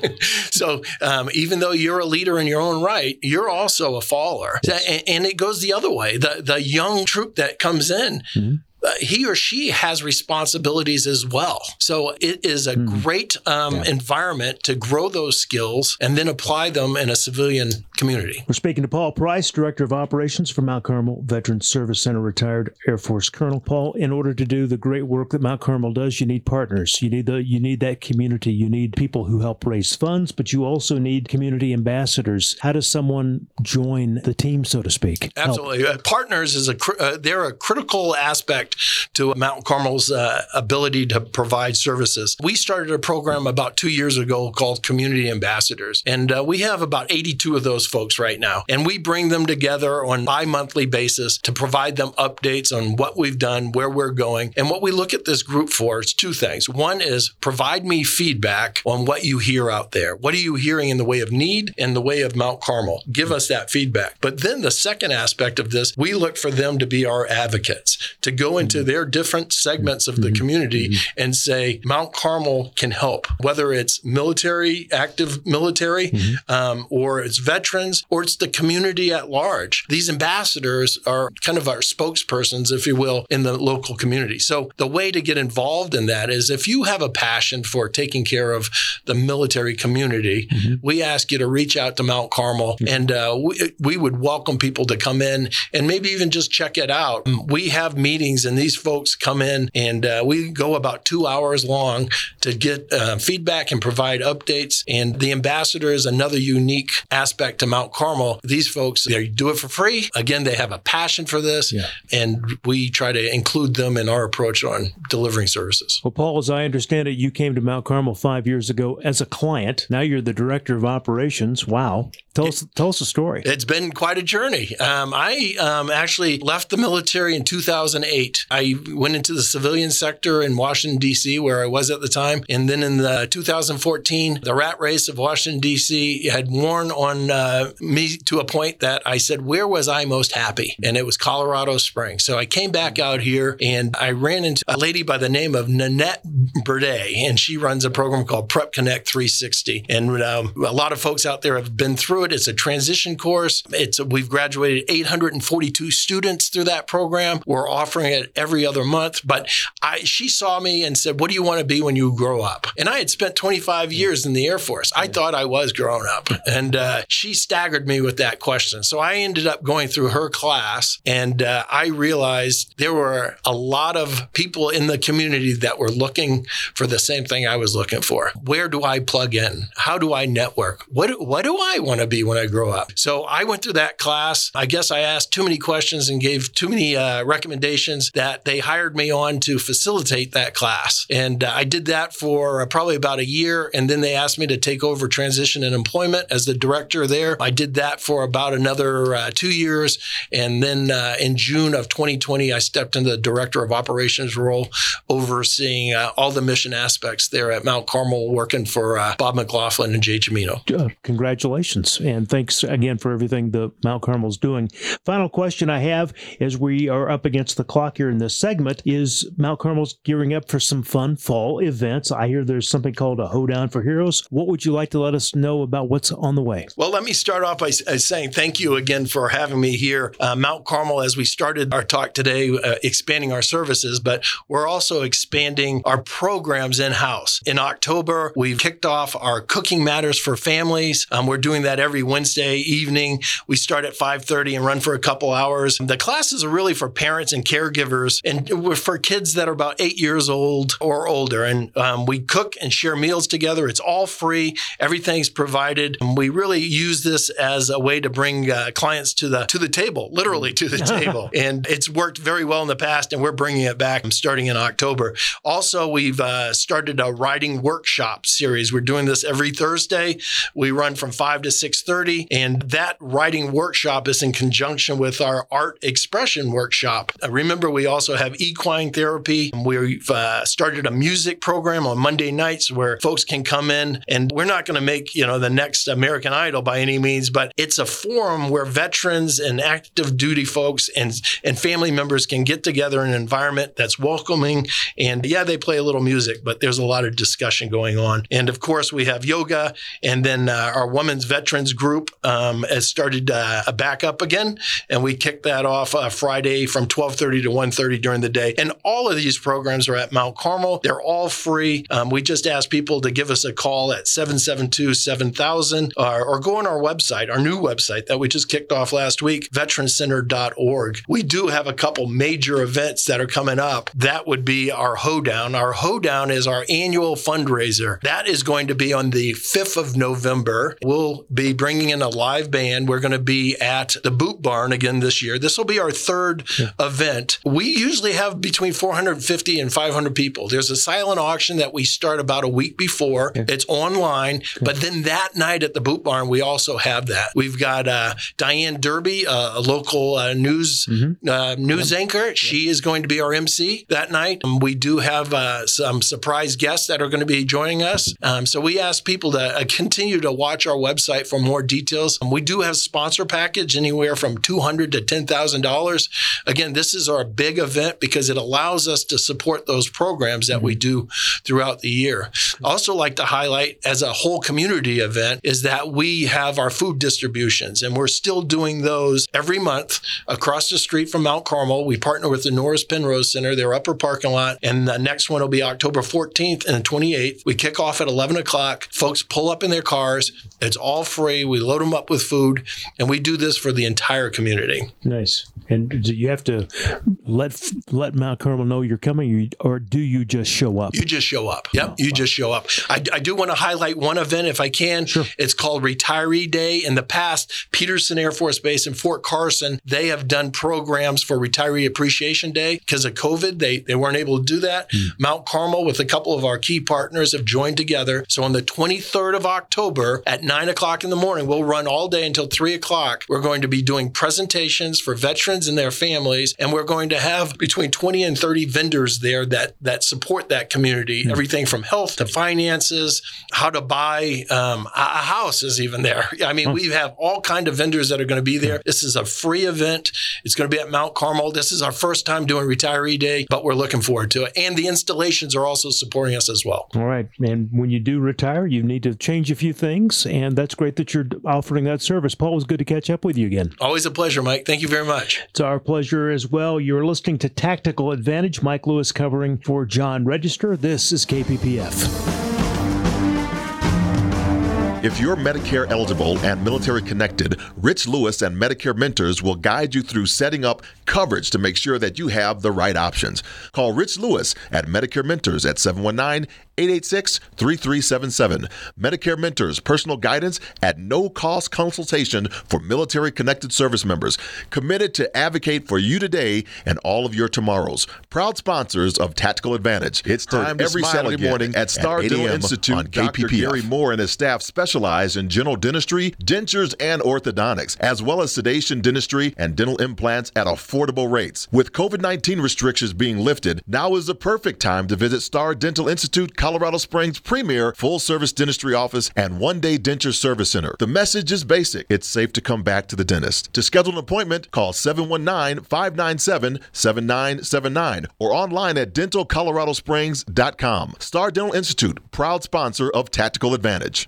So um, even though you're a leader in your own right, you're also a follower. Yes. And, and it goes the other way. The, the young troop that comes in, mm-hmm. Uh, he or she has responsibilities as well. So it is a mm. great um, yeah. environment to grow those skills and then apply them in a civilian community. We're speaking to Paul Price, Director of Operations for Mount Carmel Veterans Service Center, retired Air Force Colonel. Paul, in order to do the great work that Mount Carmel does, you need partners. You need the you need that community. You need people who help raise funds, but you also need community ambassadors. How does someone join the team, so to speak? Absolutely. Uh, partners is a uh, they're a critical aspect to Mount Carmel's uh, ability to provide services. We started a program about two years ago called Community Ambassadors, and uh, we have about eighty-two of those folks right now. And we bring them together on a bi-monthly basis to provide them updates on what we've done, where we're going. And what we look at this group for is two things. One is provide me feedback on what you hear out there. What are you hearing in the way of need and the way of Mount Carmel? Give us that feedback. But then the second aspect of this, we look for them to be our advocates, to go into their different segments of the community mm-hmm. and say, Mount Carmel can help, whether it's military, active military, mm-hmm. um, or it's veterans, or it's the community at large. These ambassadors are kind of our spokespersons, if you will, in the local community. So the way to get involved in that is if you have a passion for taking care of the military community, mm-hmm. we ask you to reach out to Mount Carmel, mm-hmm. and uh, we, we would welcome people to come in and maybe even just check it out. We have meetings in and these folks come in, and uh, we go about two hours long to get uh, feedback and provide updates. And the ambassador is another unique aspect to Mount Carmel. These folks, they do it for free. Again, they have a passion for this, yeah. and we try to include them in our approach on delivering services. Well, Paul, as I understand it, you came to Mount Carmel five years ago as a client. Now you're the director of operations. Wow. Tell us, tell us a story. It's been quite a journey. Um, I um, actually left the military in two thousand eight. I went into the civilian sector in Washington, D C, where I was at the time. And then in the two thousand fourteen, the rat race of Washington, D C had worn on uh, me to a point that I said, where was I most happy? And it was Colorado Springs. So I came back out here, and I ran into a lady by the name of Nanette Burde, and she runs a program called Prep Connect three sixty. And um, a lot of folks out there have been through it. It's a transition course. It's a, we've graduated eight hundred forty-two students through that program. We're offering it every other month. But I, she saw me and said, what do you want to be when you grow up? And I had spent twenty-five years in the Air Force. I thought I was grown up. And uh, she staggered me with that question. So I ended up going through her class, and uh, I realized there were a lot of people in the community that were looking for the same thing I was looking for. Where do I plug in? How do I network? What, what do I want to be when I grow up? So I went through that class. I guess I asked too many questions and gave too many uh, recommendations that they hired me on to facilitate that class. And uh, I did that for uh, probably about a year. And then they asked me to take over transition and employment as the director there. I did that for about another uh, two years. And then uh, in June of twenty twenty, I stepped into the director of operations role, overseeing uh, all the mission aspects there at Mount Carmel, working for uh, Bob McLaughlin and Jay Cimino. Uh, congratulations. And thanks again for everything the Mount Carmel's doing. Final question I have, as we are up against the clock here in this segment, is Mount Carmel's gearing up for some fun fall events. I hear there's something called a Hoedown for Heroes. What would you like to let us know about what's on the way? Well, let me start off by uh, saying thank you again for having me here. Uh, Mount Carmel, as we started our talk today, uh, expanding our services, but we're also expanding our programs in-house. In October, we've kicked off our Cooking Matters for Families. Um, we're doing that every Wednesday evening. We start at five thirty and run for a couple hours. The classes are really for parents and caregivers, and we're for kids that are about eight years old or older. And um, we cook and share meals together. It's all free. Everything's provided. And we really use this as a way to bring uh, clients to the to the table, literally to the table. And it's worked very well in the past, and we're bringing it back starting in October. Also, we've uh, started a writing workshop series. We're doing this every Thursday. We run from five to six thirty, and that writing workshop is in conjunction with our art expression workshop. Uh, remember, we also have equine therapy. We've uh, started a music program on Monday nights where folks can come in, and we're not going to make, you know, the next American Idol by any means, but it's a forum where veterans and active duty folks and, and family members can get together in an environment that's welcoming. And yeah, they play a little music, but there's a lot of discussion going on. And of course, we have yoga, and then uh, our women's veterans group um, has started uh, a backup again, and we kicked that off uh, Friday from twelve thirty to one thirty during the day. And all of these programs are at Mount Carmel. They're all free. Um, we just ask people to give us a call at seven seven two, seven thousand or, or go on our website, our new website that we just kicked off last week, veteran center dot org. We do have a couple major events that are coming up. That would be our Hoedown. Our Hoedown is our annual fundraiser. That is going to be on the fifth of November. We'll be bringing in a live band. We're going to be at the Boot Barn again this year. This will be our third yeah. event. We usually have between four hundred fifty and five hundred people. There's a silent auction that we start about a week before. Yeah. It's online, yeah. but then that night at the Boot Barn, we also have that. We've got uh, Diane Derby, uh, a local uh, news mm-hmm. uh, news yep. anchor. Yep. She is going to be our M C that night. Um, we do have uh, some surprise guests that are going to be joining us. Um, so we ask people to uh, continue to watch our website for more details. Um, we do have sponsor package anywhere from two hundred dollars to ten thousand dollars. Again, this is our big event because it allows us to support those programs that mm-hmm. we do throughout the year. I also like to highlight as a whole community event is that we have our food distributions, and we're still doing those every month across the street from Mount Carmel. We partner with the Norris Penrose Center, their upper parking lot, and the next one will be October fourteenth and twenty-eighth. We kick off at eleven o'clock. Folks pull up in their cars. It's all free. We load them up with food, and we do this for the entire community. Nice. And you have to let let Mount Carmel know you're coming, or do you just show up? You just show up. Yep, oh, you wow. just show up. I, I do want to highlight one event if I can. Sure. It's called Retiree Day. In the past, Peterson Air Force Base in Fort Carson, they have done programs for Retiree Appreciation Day. Because of COVID, they, they weren't able to do that. Mm. Mount Carmel, with a couple of our key partners, have joined together. So on the twenty-third of October at nine o'clock in the morning, we'll run all day until three o'clock. We're going to be doing presentations for veterans and their families, and we're going to have between twenty and thirty vendors there that, that support that community. Mm. Everything from health to finances, how to buy um, a house is even there. I mean, oh. we have all kinds of vendors that are going to be there. This is a free event. It's going to be at Mount Carmel. This is our first time doing Retiree Day, but we're looking forward to it. And the installations are also supporting us as well. All right. And when you do retire, you need to change a few things, and that's great that you're offering that service. Paul, it was good to catch up with you again. Always a pleasure, Mike. Thank you very much. It's our pleasure as well. You're listening to Tactical Advantage. Mike Lewis covering for John Register. This is K P P F. If you're Medicare eligible and military connected, Rich Lewis and Medicare Mentors will guide you through setting up coverage to make sure that you have the right options. Call Rich Lewis at Medicare Mentors at seven one nine, eight eight six, three three seven seven. Medicare Mentors, personal guidance at no cost consultation for military connected service members. Committed to advocate for you today and all of your tomorrows. Proud sponsors of Tactical Advantage. It's time every Saturday morning at Star Dental Institute on K P P F. Doctor Gary Moore and his staff specialize in general dentistry, dentures, and orthodontics, as well as sedation dentistry and dental implants at affordable rates. With COVID nineteen restrictions being lifted, now is the perfect time to visit Star Dental Institute, Colorado Springs' premier full-service dentistry office and one-day denture service center. The message is basic. It's safe to come back to the dentist. To schedule an appointment, call seven one nine, five nine seven, seven nine seven nine or online at dental colorado springs dot com. Star Dental Institute, proud sponsor of Tactical Advantage.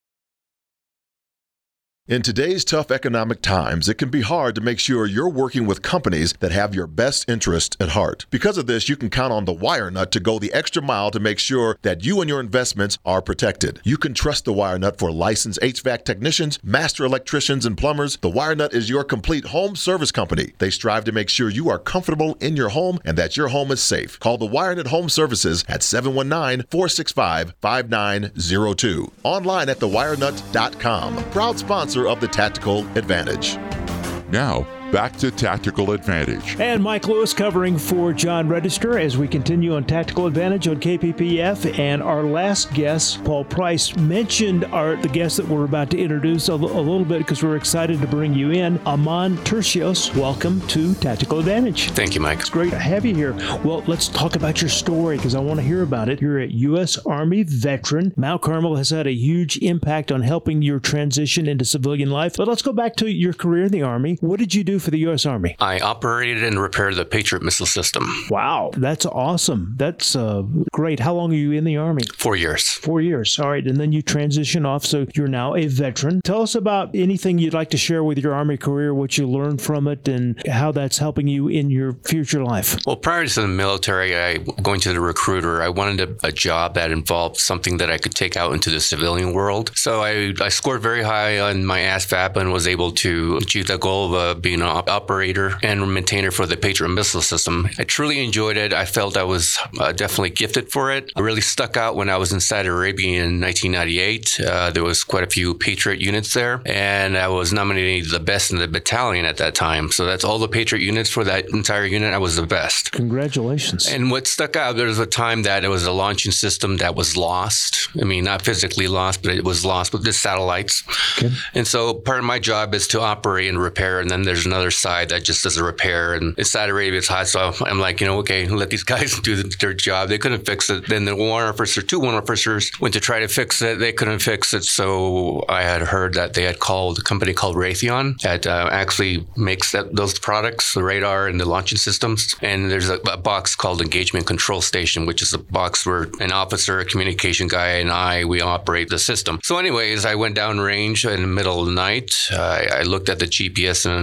In today's tough economic times, it can be hard to make sure you're working with companies that have your best interest at heart. Because of this, you can count on the Wire Nut to go the extra mile to make sure that you and your investments are protected. You can trust the Wire Nut for licensed H V A C technicians, master electricians, and plumbers. The Wire Nut is your complete home service company. They strive to make sure you are comfortable in your home and that your home is safe. Call the Wire Nut Home Services at seven one nine, four six five, five nine zero two. Online at the wire nut dot com. Proud sponsor of the Tactical Advantage. Now, back to Tactical Advantage. And Mike Lewis covering for John Register as we continue on Tactical Advantage on K P P F. And our last guest, Paul Price, mentioned our the guest that we're about to introduce a, l- a little bit because we're excited to bring you in. Amon Tercios, welcome to Tactical Advantage. Thank you, Mike. It's great to have you here. Well, let's talk about your story because I want to hear about it. You're a U S Army veteran. Mount Carmel has had a huge impact on helping your transition into civilian life. But let's go back to your career in the Army. What did you do for the U S Army? I operated and repaired the Patriot missile system. Wow, that's awesome. That's uh, great. How long are you in the Army? Four years. Four years. All right. And then you transition off, so you're now a veteran. Tell us about anything you'd like to share with your Army career, what you learned from it, and how that's helping you in your future life. Well, prior to the military, I going to the recruiter, I wanted a, a job that involved something that I could take out into the civilian world. So I, I scored very high on my A S V A P and was able to achieve that goal of uh, being an op- operator and maintainer for the Patriot missile system. I truly enjoyed it. I felt I was uh, definitely gifted for it. I really stuck out when I was in Saudi Arabia in nineteen ninety-eight. Uh, there was quite a few Patriot units there, and I was nominated the best in the battalion at that time. So that's all the Patriot units for that entire unit. I was the best. Congratulations. And what stuck out, there was a time that it was a launching system that was lost. I mean, not physically lost, but it was lost with the satellites. Okay. And so part of my job is to operate and repair, and then there's another side that just does a repair. And it's Saudi Arabia, it's hot, so I'm like, you know, okay, let these guys do their job. They couldn't fix it. Then the warrant officer, two warrant officers went to try to fix it. They couldn't fix it. So I had heard that they had called a company called Raytheon that uh, actually makes that, those products, the radar and the launching systems. And there's a, a box called Engagement Control Station, which is a box where an officer, a communication guy, and I, we operate the system. So anyways, I went down range in the middle of the night. Uh, I looked at the G P S in another uh,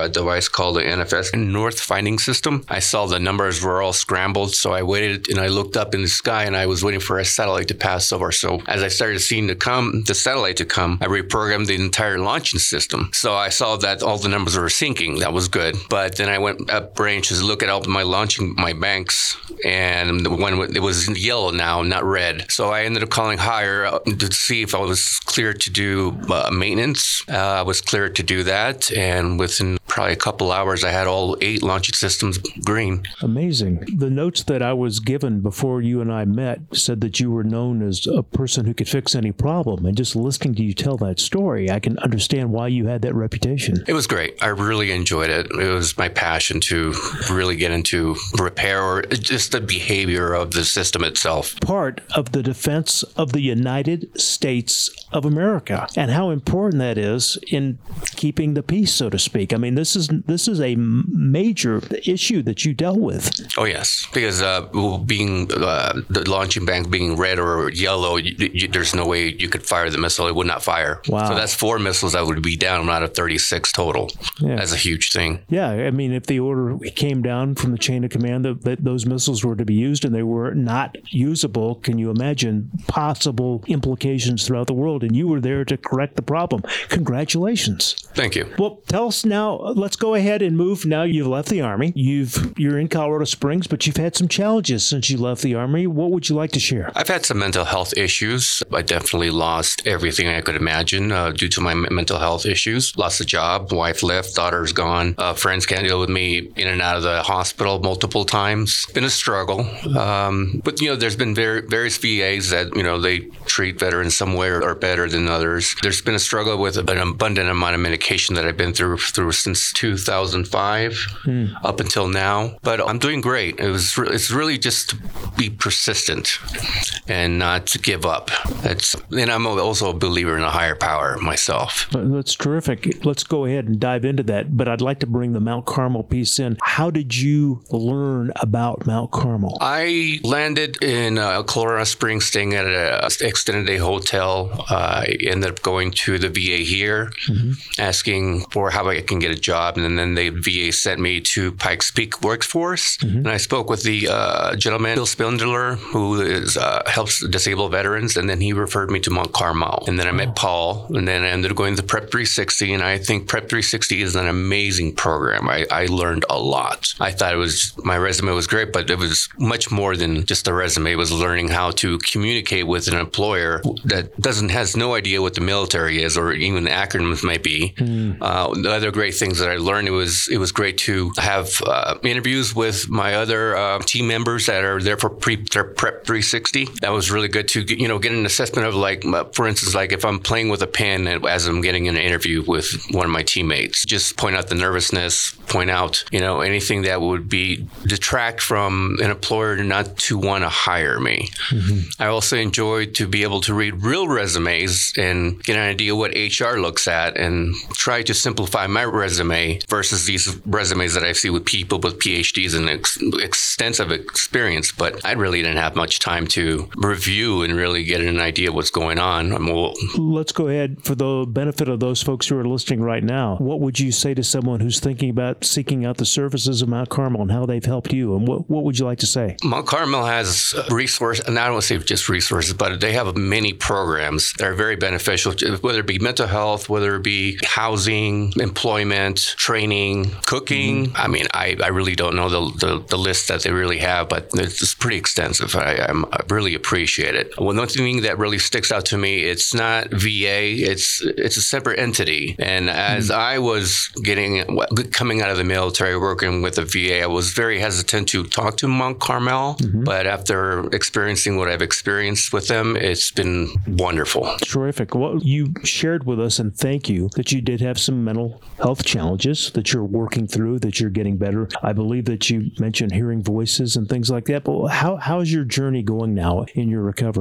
device called the N F S North Finding System. I saw the numbers were all scrambled, so I waited and I looked up in the sky and I was waiting for a satellite to pass over. So as I started seeing the come, the satellite to come, I reprogrammed the entire launching system. So I saw that all the numbers were syncing. That was good. But then I went up range to look at all my launching, my banks, and the one it was yellow now, not red. So I ended up calling higher to see if I was clear to do uh, maintenance. Uh, I was clear to do that, and within probably a couple hours, I had all eight launching systems green. Amazing. The notes that I was given before you and I met said that you were known as a person who could fix any problem. And just listening to you tell that story, I can understand why you had that reputation. It was great. I really enjoyed it. It was my passion to really get into repair or just the behavior of the system itself. Part of the defense of the United States of America, and how important that is in keeping the peace, so to speak. I mean, this is this is a major issue that you dealt with. Oh, yes, because uh, being uh, the launching bank being red or yellow, you, you, there's no way you could fire the missile. It would not fire. Wow. So that's four missiles that would be down out of thirty-six total. Yeah. That's a huge thing. Yeah, I mean, if the order came down from the chain of command that, that those missiles were to be used and they were not usable, can you imagine possible implications throughout the world? And you were there to correct the problem. Congratulations. Thank you. Well, tell us now, let's go ahead and move. Now you've left the Army. You've, you're in Colorado Springs, but you've had some challenges since you left the Army. What would you like to share? I've had some mental health issues. I definitely lost everything I could imagine uh, due to my mental health issues. Lost a job, wife left, daughter's gone. Uh, friends can't deal with me in and out of the hospital multiple times. Been a struggle. Um, but, you know, there's been very, various V As that, you know, they treat veterans some way or, or better than others. There's been a struggle with an abundant amount of medication that I've been through through since two thousand five hmm. up until now. But I'm doing great. It was re- it's really just to be persistent and not to give up. That's, and I'm also a believer in a higher power myself. That's terrific. Let's go ahead and dive into that. But I'd like to bring the Mount Carmel piece in. How did you learn about Mount Carmel? I landed in uh, Colorado Springs, staying at an extended day hotel. Uh, I ended up going to the V A here, mm-hmm. asking for how I can get a job. And then the V A sent me to Pikes Peak Workforce. Mm-hmm. And I spoke with the uh, gentleman, Bill Spindler, who is uh, helps disabled veterans. And then he referred me to Mount Carmel. And then I met oh. Paul. And then I ended up going to Prep three sixty. And I think Prep three sixty is an amazing program. I, I learned a lot. I thought it was, my resume was great, but it was much more than just a resume. It was learning how to communicate with an employer that doesn't, has no idea what the military is or even the acronyms might be. Mm. Uh, the other great things that I learned, it was, it was great to have uh, interviews with my other uh, team members that are there for pre, Prep three sixty. That was really good to, you know, get an assessment of, like, for instance, like if I'm playing with a pen as I'm getting an interview with one of my teammates, just point out the nervousness, point out, you know, anything that would be detract from an employer not to want to hire me. Mm-hmm. I also enjoyed to be able to read real resumes and get an idea what H R looks at and try to simplify my resume versus these resumes that I see with people with P H Ds and ex- extensive experience. But I really didn't have much time to review and really get an idea of what's going on. I'm, well, Let's go ahead, for the benefit of those folks who are listening right now. What would you say to someone who's thinking about seeking out the services of Mount Carmel and how they've helped you? And what, what would you like to say? Mount Carmel has resources, and I don't want to say just resources, but they have many programs that are very beneficial, whether it be mental health, whether it be housing, employment, training, cooking. Mm-hmm. I mean, I, I really don't know the, the, the list that they really have, but it's pretty extensive. I, I'm, I really appreciate it. One thing that really sticks out to me, it's not V A, it's it's a separate entity. And as mm-hmm. I was getting coming out of the military, working with the V A, I was very hesitant to talk to Mount Carmel. Mm-hmm. But after experiencing what I've experienced with them, it's been wonderful. Terrific. Well, you shared with us, and thank you, that you did have some mental health challenges that you're working through, that you're getting better. I believe that you mentioned hearing voices and things like that. But how how's your journey going now in your recovery?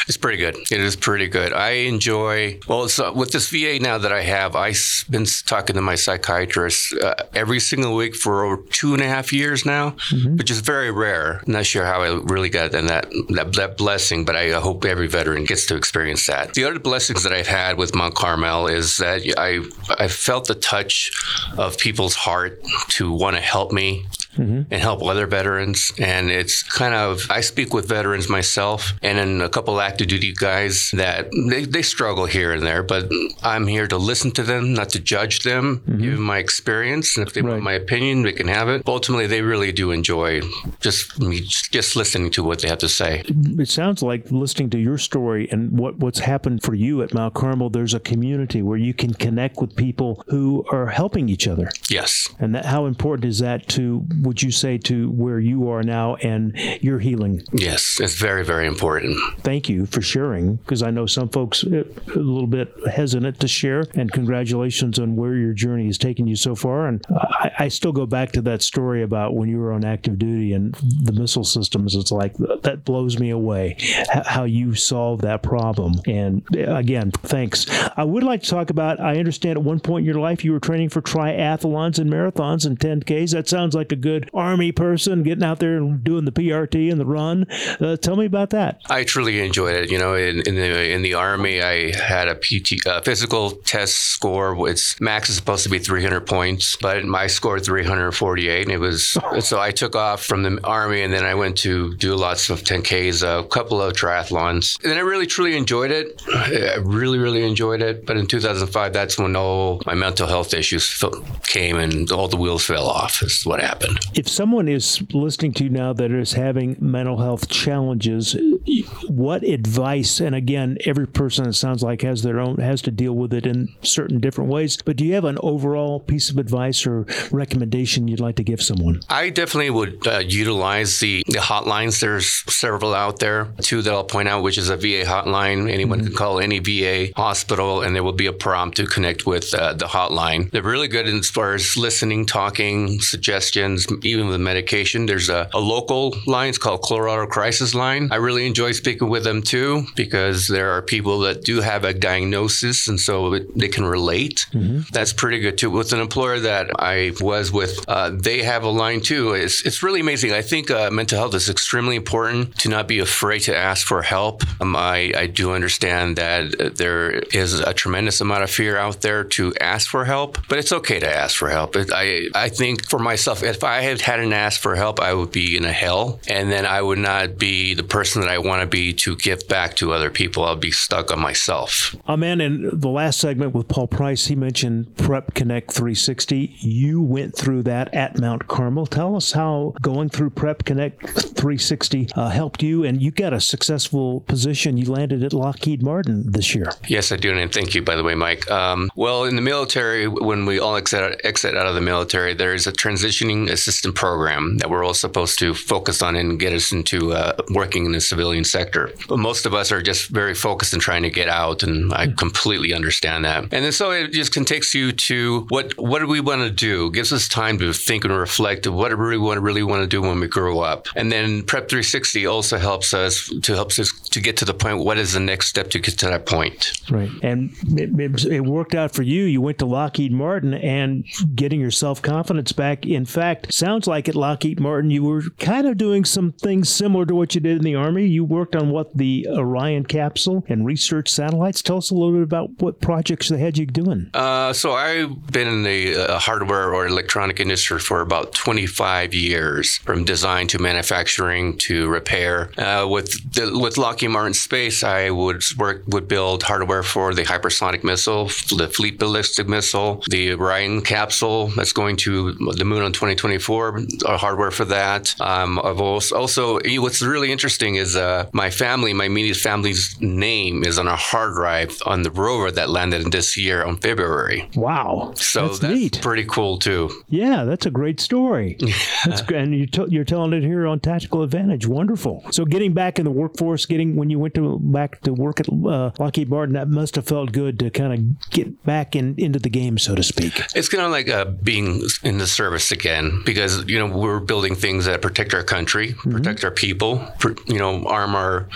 It's pretty good. It is pretty good. I enjoy, well, so with this V A now that I have, I've been talking to my psychiatrist uh, every single week for over two and a half years now, mm-hmm. which is very rare. I'm not sure how I really got that, that, that blessing, but I hope every veteran gets to experience that. The other blessings that I've had with Mount Carmel is that I, I felt the touch of people's heart to want to help me. Mm-hmm. and help other veterans. And it's kind of, I speak with veterans myself and then a couple active duty guys that they, they struggle here and there, but I'm here to listen to them, not to judge them, mm-hmm. give them my experience. And if they right. want my opinion, they can have it. But ultimately, they really do enjoy just me just listening to what they have to say. It sounds like listening to your story and what, what's happened for you at Mount Carmel, there's a community where you can connect with people who are helping each other. Yes. And that, how important is that to, would you say, to where you are now and your healing? Yes, it's very, very important. Thank you for sharing, because I know some folks are a little bit hesitant to share, and congratulations on where your journey has taken you so far. And I, I still go back to that story about when you were on active duty and the missile systems. It's like, that blows me away, how you solved that problem. And again, thanks. I would like to talk about, I understand at one point in your life you were training for triathlons and marathons and ten Ks. That sounds like a good Army person getting out there and doing the P R T and the run. Uh, tell me about that. I truly enjoyed it. You know, in, in the in the Army, I had a P T uh, physical test score. Its max is supposed to be three hundred points, but my score three hundred forty-eight. And it was so I took off from the Army, and then I went to do lots of ten Ks, a couple of triathlons, and I really truly enjoyed it. I really really enjoyed it. But in two thousand five, that's when all my mental health issues came and all the wheels fell off. Is what happened. If someone is listening to you now that is having mental health challenges, what advice, and again, every person, it sounds like, has their own, has to deal with it in certain different ways, but do you have an overall piece of advice or recommendation you'd like to give someone? I definitely would uh, utilize the, the hotlines. There's several out there. Two that I'll point out, which is a V A hotline. Anyone mm-hmm. can call any V A hospital, and there will be a prompt to connect with uh, the hotline. They're really good as far as listening, talking, suggestions, even with medication. There's a, a local line. It's called Colorado Crisis Line. I really enjoy speaking with them too, because there are people that do have a diagnosis, and so it, they can relate. Mm-hmm. That's pretty good too. With an employer that I was with, uh, they have a line too. It's, it's really amazing. I think uh, mental health is extremely important to not be afraid to ask for help. Um, I, I do understand that there is a tremendous amount of fear out there to ask for help, but it's okay to ask for help. It, I, I think for myself, if I had hadn't asked for help, I would be in a hell, and then I would not be the person that I want to be to give back to other people. I'll be stuck on myself. Oh, man, in the last segment with Paul Price, he mentioned Prep Connect three sixty. You went through that at Mount Carmel. Tell us how going through Prep Connect three sixty uh, helped you, and you got a successful position. You landed at Lockheed Martin this year. Yes, I do, and thank you, by the way, Mike. Um, well, in the military, when we all exit, exit out of the military, there is a transitioning assistant program that we're all supposed to focus on and get us into uh, working in the civilian sector. But most of us are just very focused on trying to get out, and I completely understand that. And then so it just can takes you to what what do we want to do? It gives us time to think and reflect of what do we really want to really want to do when we grow up. And then Prep three sixty also helps us to helps us to get to the point. What is the next step to get to that point? Right, and it, it, it worked out for you. You went to Lockheed Martin and getting your self-confidence back. In fact, sounds like at Lockheed Martin you were kind of doing some things similar to what you did in the Army. You worked on what, the Orion capsule and research satellites. Tell us a little bit about what projects they had you doing. Uh, so I've been in the uh, hardware or electronic industry for about twenty-five years, from design to manufacturing to repair. Uh, with the, with Lockheed Martin Space, I would work would build hardware for the hypersonic missile, the Fleet Ballistic Missile, the Orion capsule that's going to the moon on twenty twenty-four. Uh, hardware for that. Um, I've also, also what's really interesting is uh, my family, my immediate family's name is on a hard drive on the rover that landed this year on February. Wow. So that's, that's neat. Pretty cool too. Yeah, that's a great story. That's great. And you're, t- you're telling it here on Tactical Advantage. Wonderful. So getting back in the workforce, getting when you went to back to work at uh, Lockheed Martin, that must have felt good to kind of get back in into the game, so to speak. It's kind of like uh, being in the service again, because, you know, we're building things that protect our country, protect mm-hmm. our people, pr- you know, arm our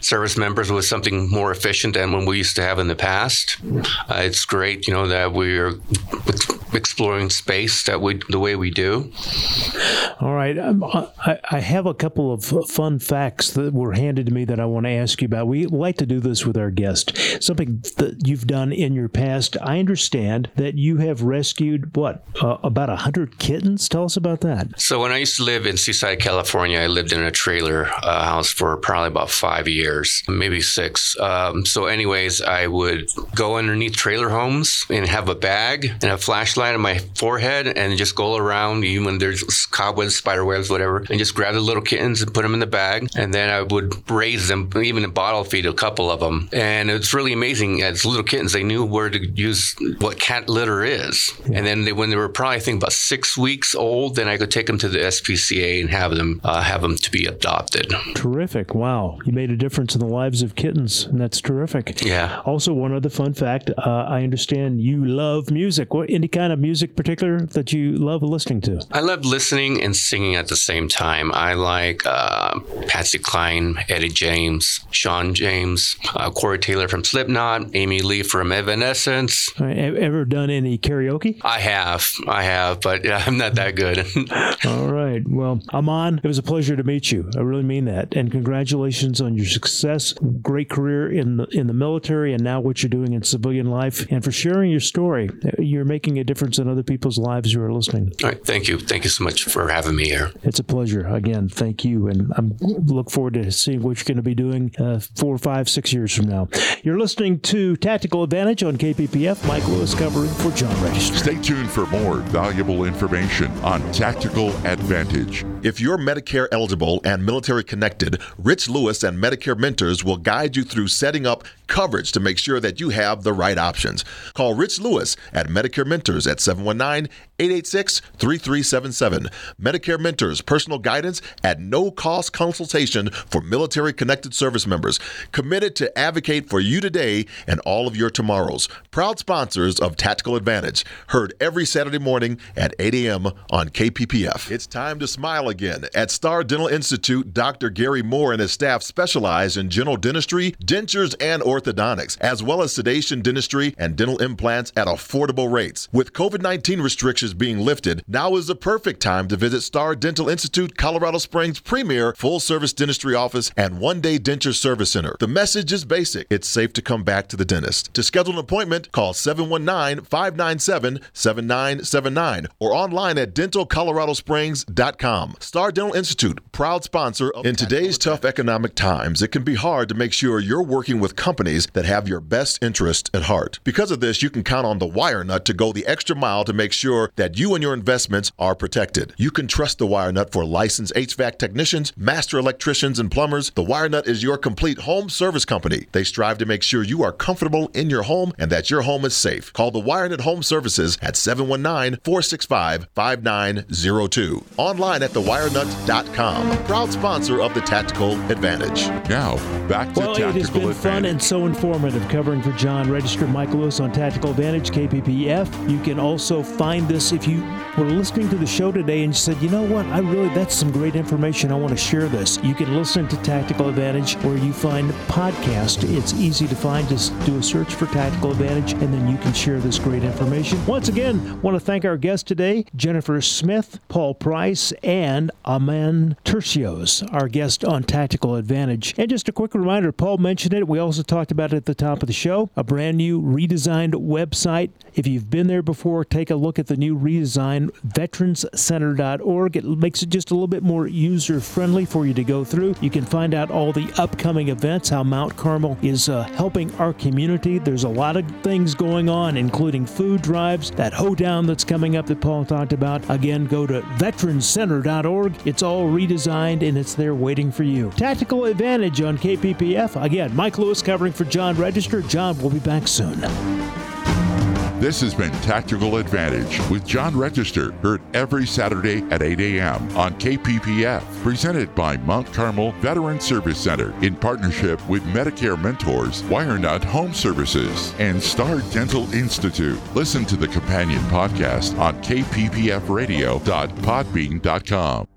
service members with something more efficient than what we used to have in the past. Uh, it's great, you know, that we're exploring space that we the way we do. All right. Um, I, I have a couple of fun facts that were handed to me that I want to ask you about. We like to do this with our guests. Something that you've done in your past. I understand that you have rescued, what, uh, about one hundred kittens? Tell us about that. So when I used to live in Seaside, California, I lived in a trailer uh, house for probably about five years, maybe six. Um, so anyways, I would go underneath trailer homes and have a bag and a flashlight on my forehead and just go around, even when there's cobwebs, spider webs, whatever, and just grab the little kittens and put them in the bag. And then I would raise them, even in bottle feed a couple of them. And it's really amazing. As little kittens, they knew where to use what cat litter is. And then they, when they were probably, I think, about six weeks old, then I could take them to the S P C A and have them uh, have them to be adopted. Terrific. Wow. You made a difference in the lives of kittens, and that's terrific. Yeah. Also, one other fun fact, uh, I understand you love music. What, any kind of music particular that you love listening to? I love listening and singing at the same time. I like uh, Patsy Cline, Eddie James, Sean James, uh, Corey Taylor from Slipknot, Amy Lee from Evanescence. Uh, ever done any karaoke? I have. I have, but yeah, I'm not that good. All right. Well, Aman, it was a pleasure to meet you. I really mean that. And congratulations on your success. Great career in the, in the military and now what you're doing in civilian life. And for sharing your story. You're making a difference in other people's lives who are listening. All right. Thank you. Thank you so much for having me here. It's a pleasure. Again, thank you. And I look forward to seeing what you're going to be doing uh, four, five, six years from now. You're listening to Tactical Advantage on K P P F. Mike Lewis covering for John Register. Stay tuned for more valuable information on Tactical Advantage. If you're Medicare eligible and military connected, Rich Lewis and Medicare Mentors will guide you through setting up coverage to make sure that you have the right options. Call Rich Lewis at Medicare Mentors at seven one nine, eight eight six, three three seven seven. Medicare Mentors, personal guidance at no cost consultation for military connected service members. Committed to advocate for you today and all of your tomorrows. Proud sponsors of Tactical Advantage. Heard every Saturday morning at eight a.m. on K P P F. It's time to smile again. At Star Dental Institute, Doctor Gary Moore and his staff specialize in general dentistry, dentures, and orthodontics, as well as sedation dentistry and dental implants at affordable rates. With COVID nineteen restrictions being lifted, now is the perfect time to visit Star Dental Institute, Colorado Springs' premier full-service dentistry office and one-day denture service center. The message is basic. It's safe to come back to the dentist. To schedule an appointment, call seven one nine, five nine seven, seven nine seven nine or online at dental colorado springs dot com. Star Dental Institute, proud sponsor of In today's tough economic times, it can be hard to make sure you're working with companies that have your best interest at heart. Because of this, you can count on the Wire Nut to go the extra mile to make sure that you and your investments are protected. You can trust the Wire Nut for licensed H V A C technicians, master electricians, and plumbers. The Wire Nut is your complete home service company. They strive to make sure you are comfortable in your home and that your home is safe. Call the Wire Nut Home Services at seven one nine, four six five, five nine zero two. Online at the wire nut dot com. Proud sponsor of the Tactical Advantage. Now, back to well, Tactical Advantage. It has been Advantage. fun and so informative covering for John Register, Mike Lewis on Tactical Advantage, K P P F. You can also find this if you were listening to the show today and you said, you know what, I really, that's some great information. I want to share this. You can listen to Tactical Advantage where you find podcast. It's easy to find. Just do a search for Tactical Advantage and then you can share this great information. Once again, want to thank our guests today, Jennifer Smith, Paul Price, and Aman Tercios, our guest on Tactical Advantage. And just a quick reminder, Paul mentioned it. We also talked about it at the top of the show, a brand new redesigned website. If you've been there before, take a look at the new redesign, veterans center dot org. It makes it just a little bit more user-friendly for you to go through. You can find out all the upcoming events, how Mount Carmel is uh, helping our community. There's a lot of things going on, including food drives, that hoedown that's coming up that Paul talked about. Again, go to veterans center dot org. It's all redesigned and it's there waiting for you. Tactical Advantage on K P P F. Again, Mike Lewis covering for John Register. John will be back soon. This has been Tactical Advantage with John Register, heard every Saturday at eight a.m. on K P P F, presented by Mount Carmel Veteran Service Center in partnership with Medicare Mentors, Wire Nut Home Services, and Star Dental Institute. Listen to the companion podcast on k p p f radio dot podbean dot com.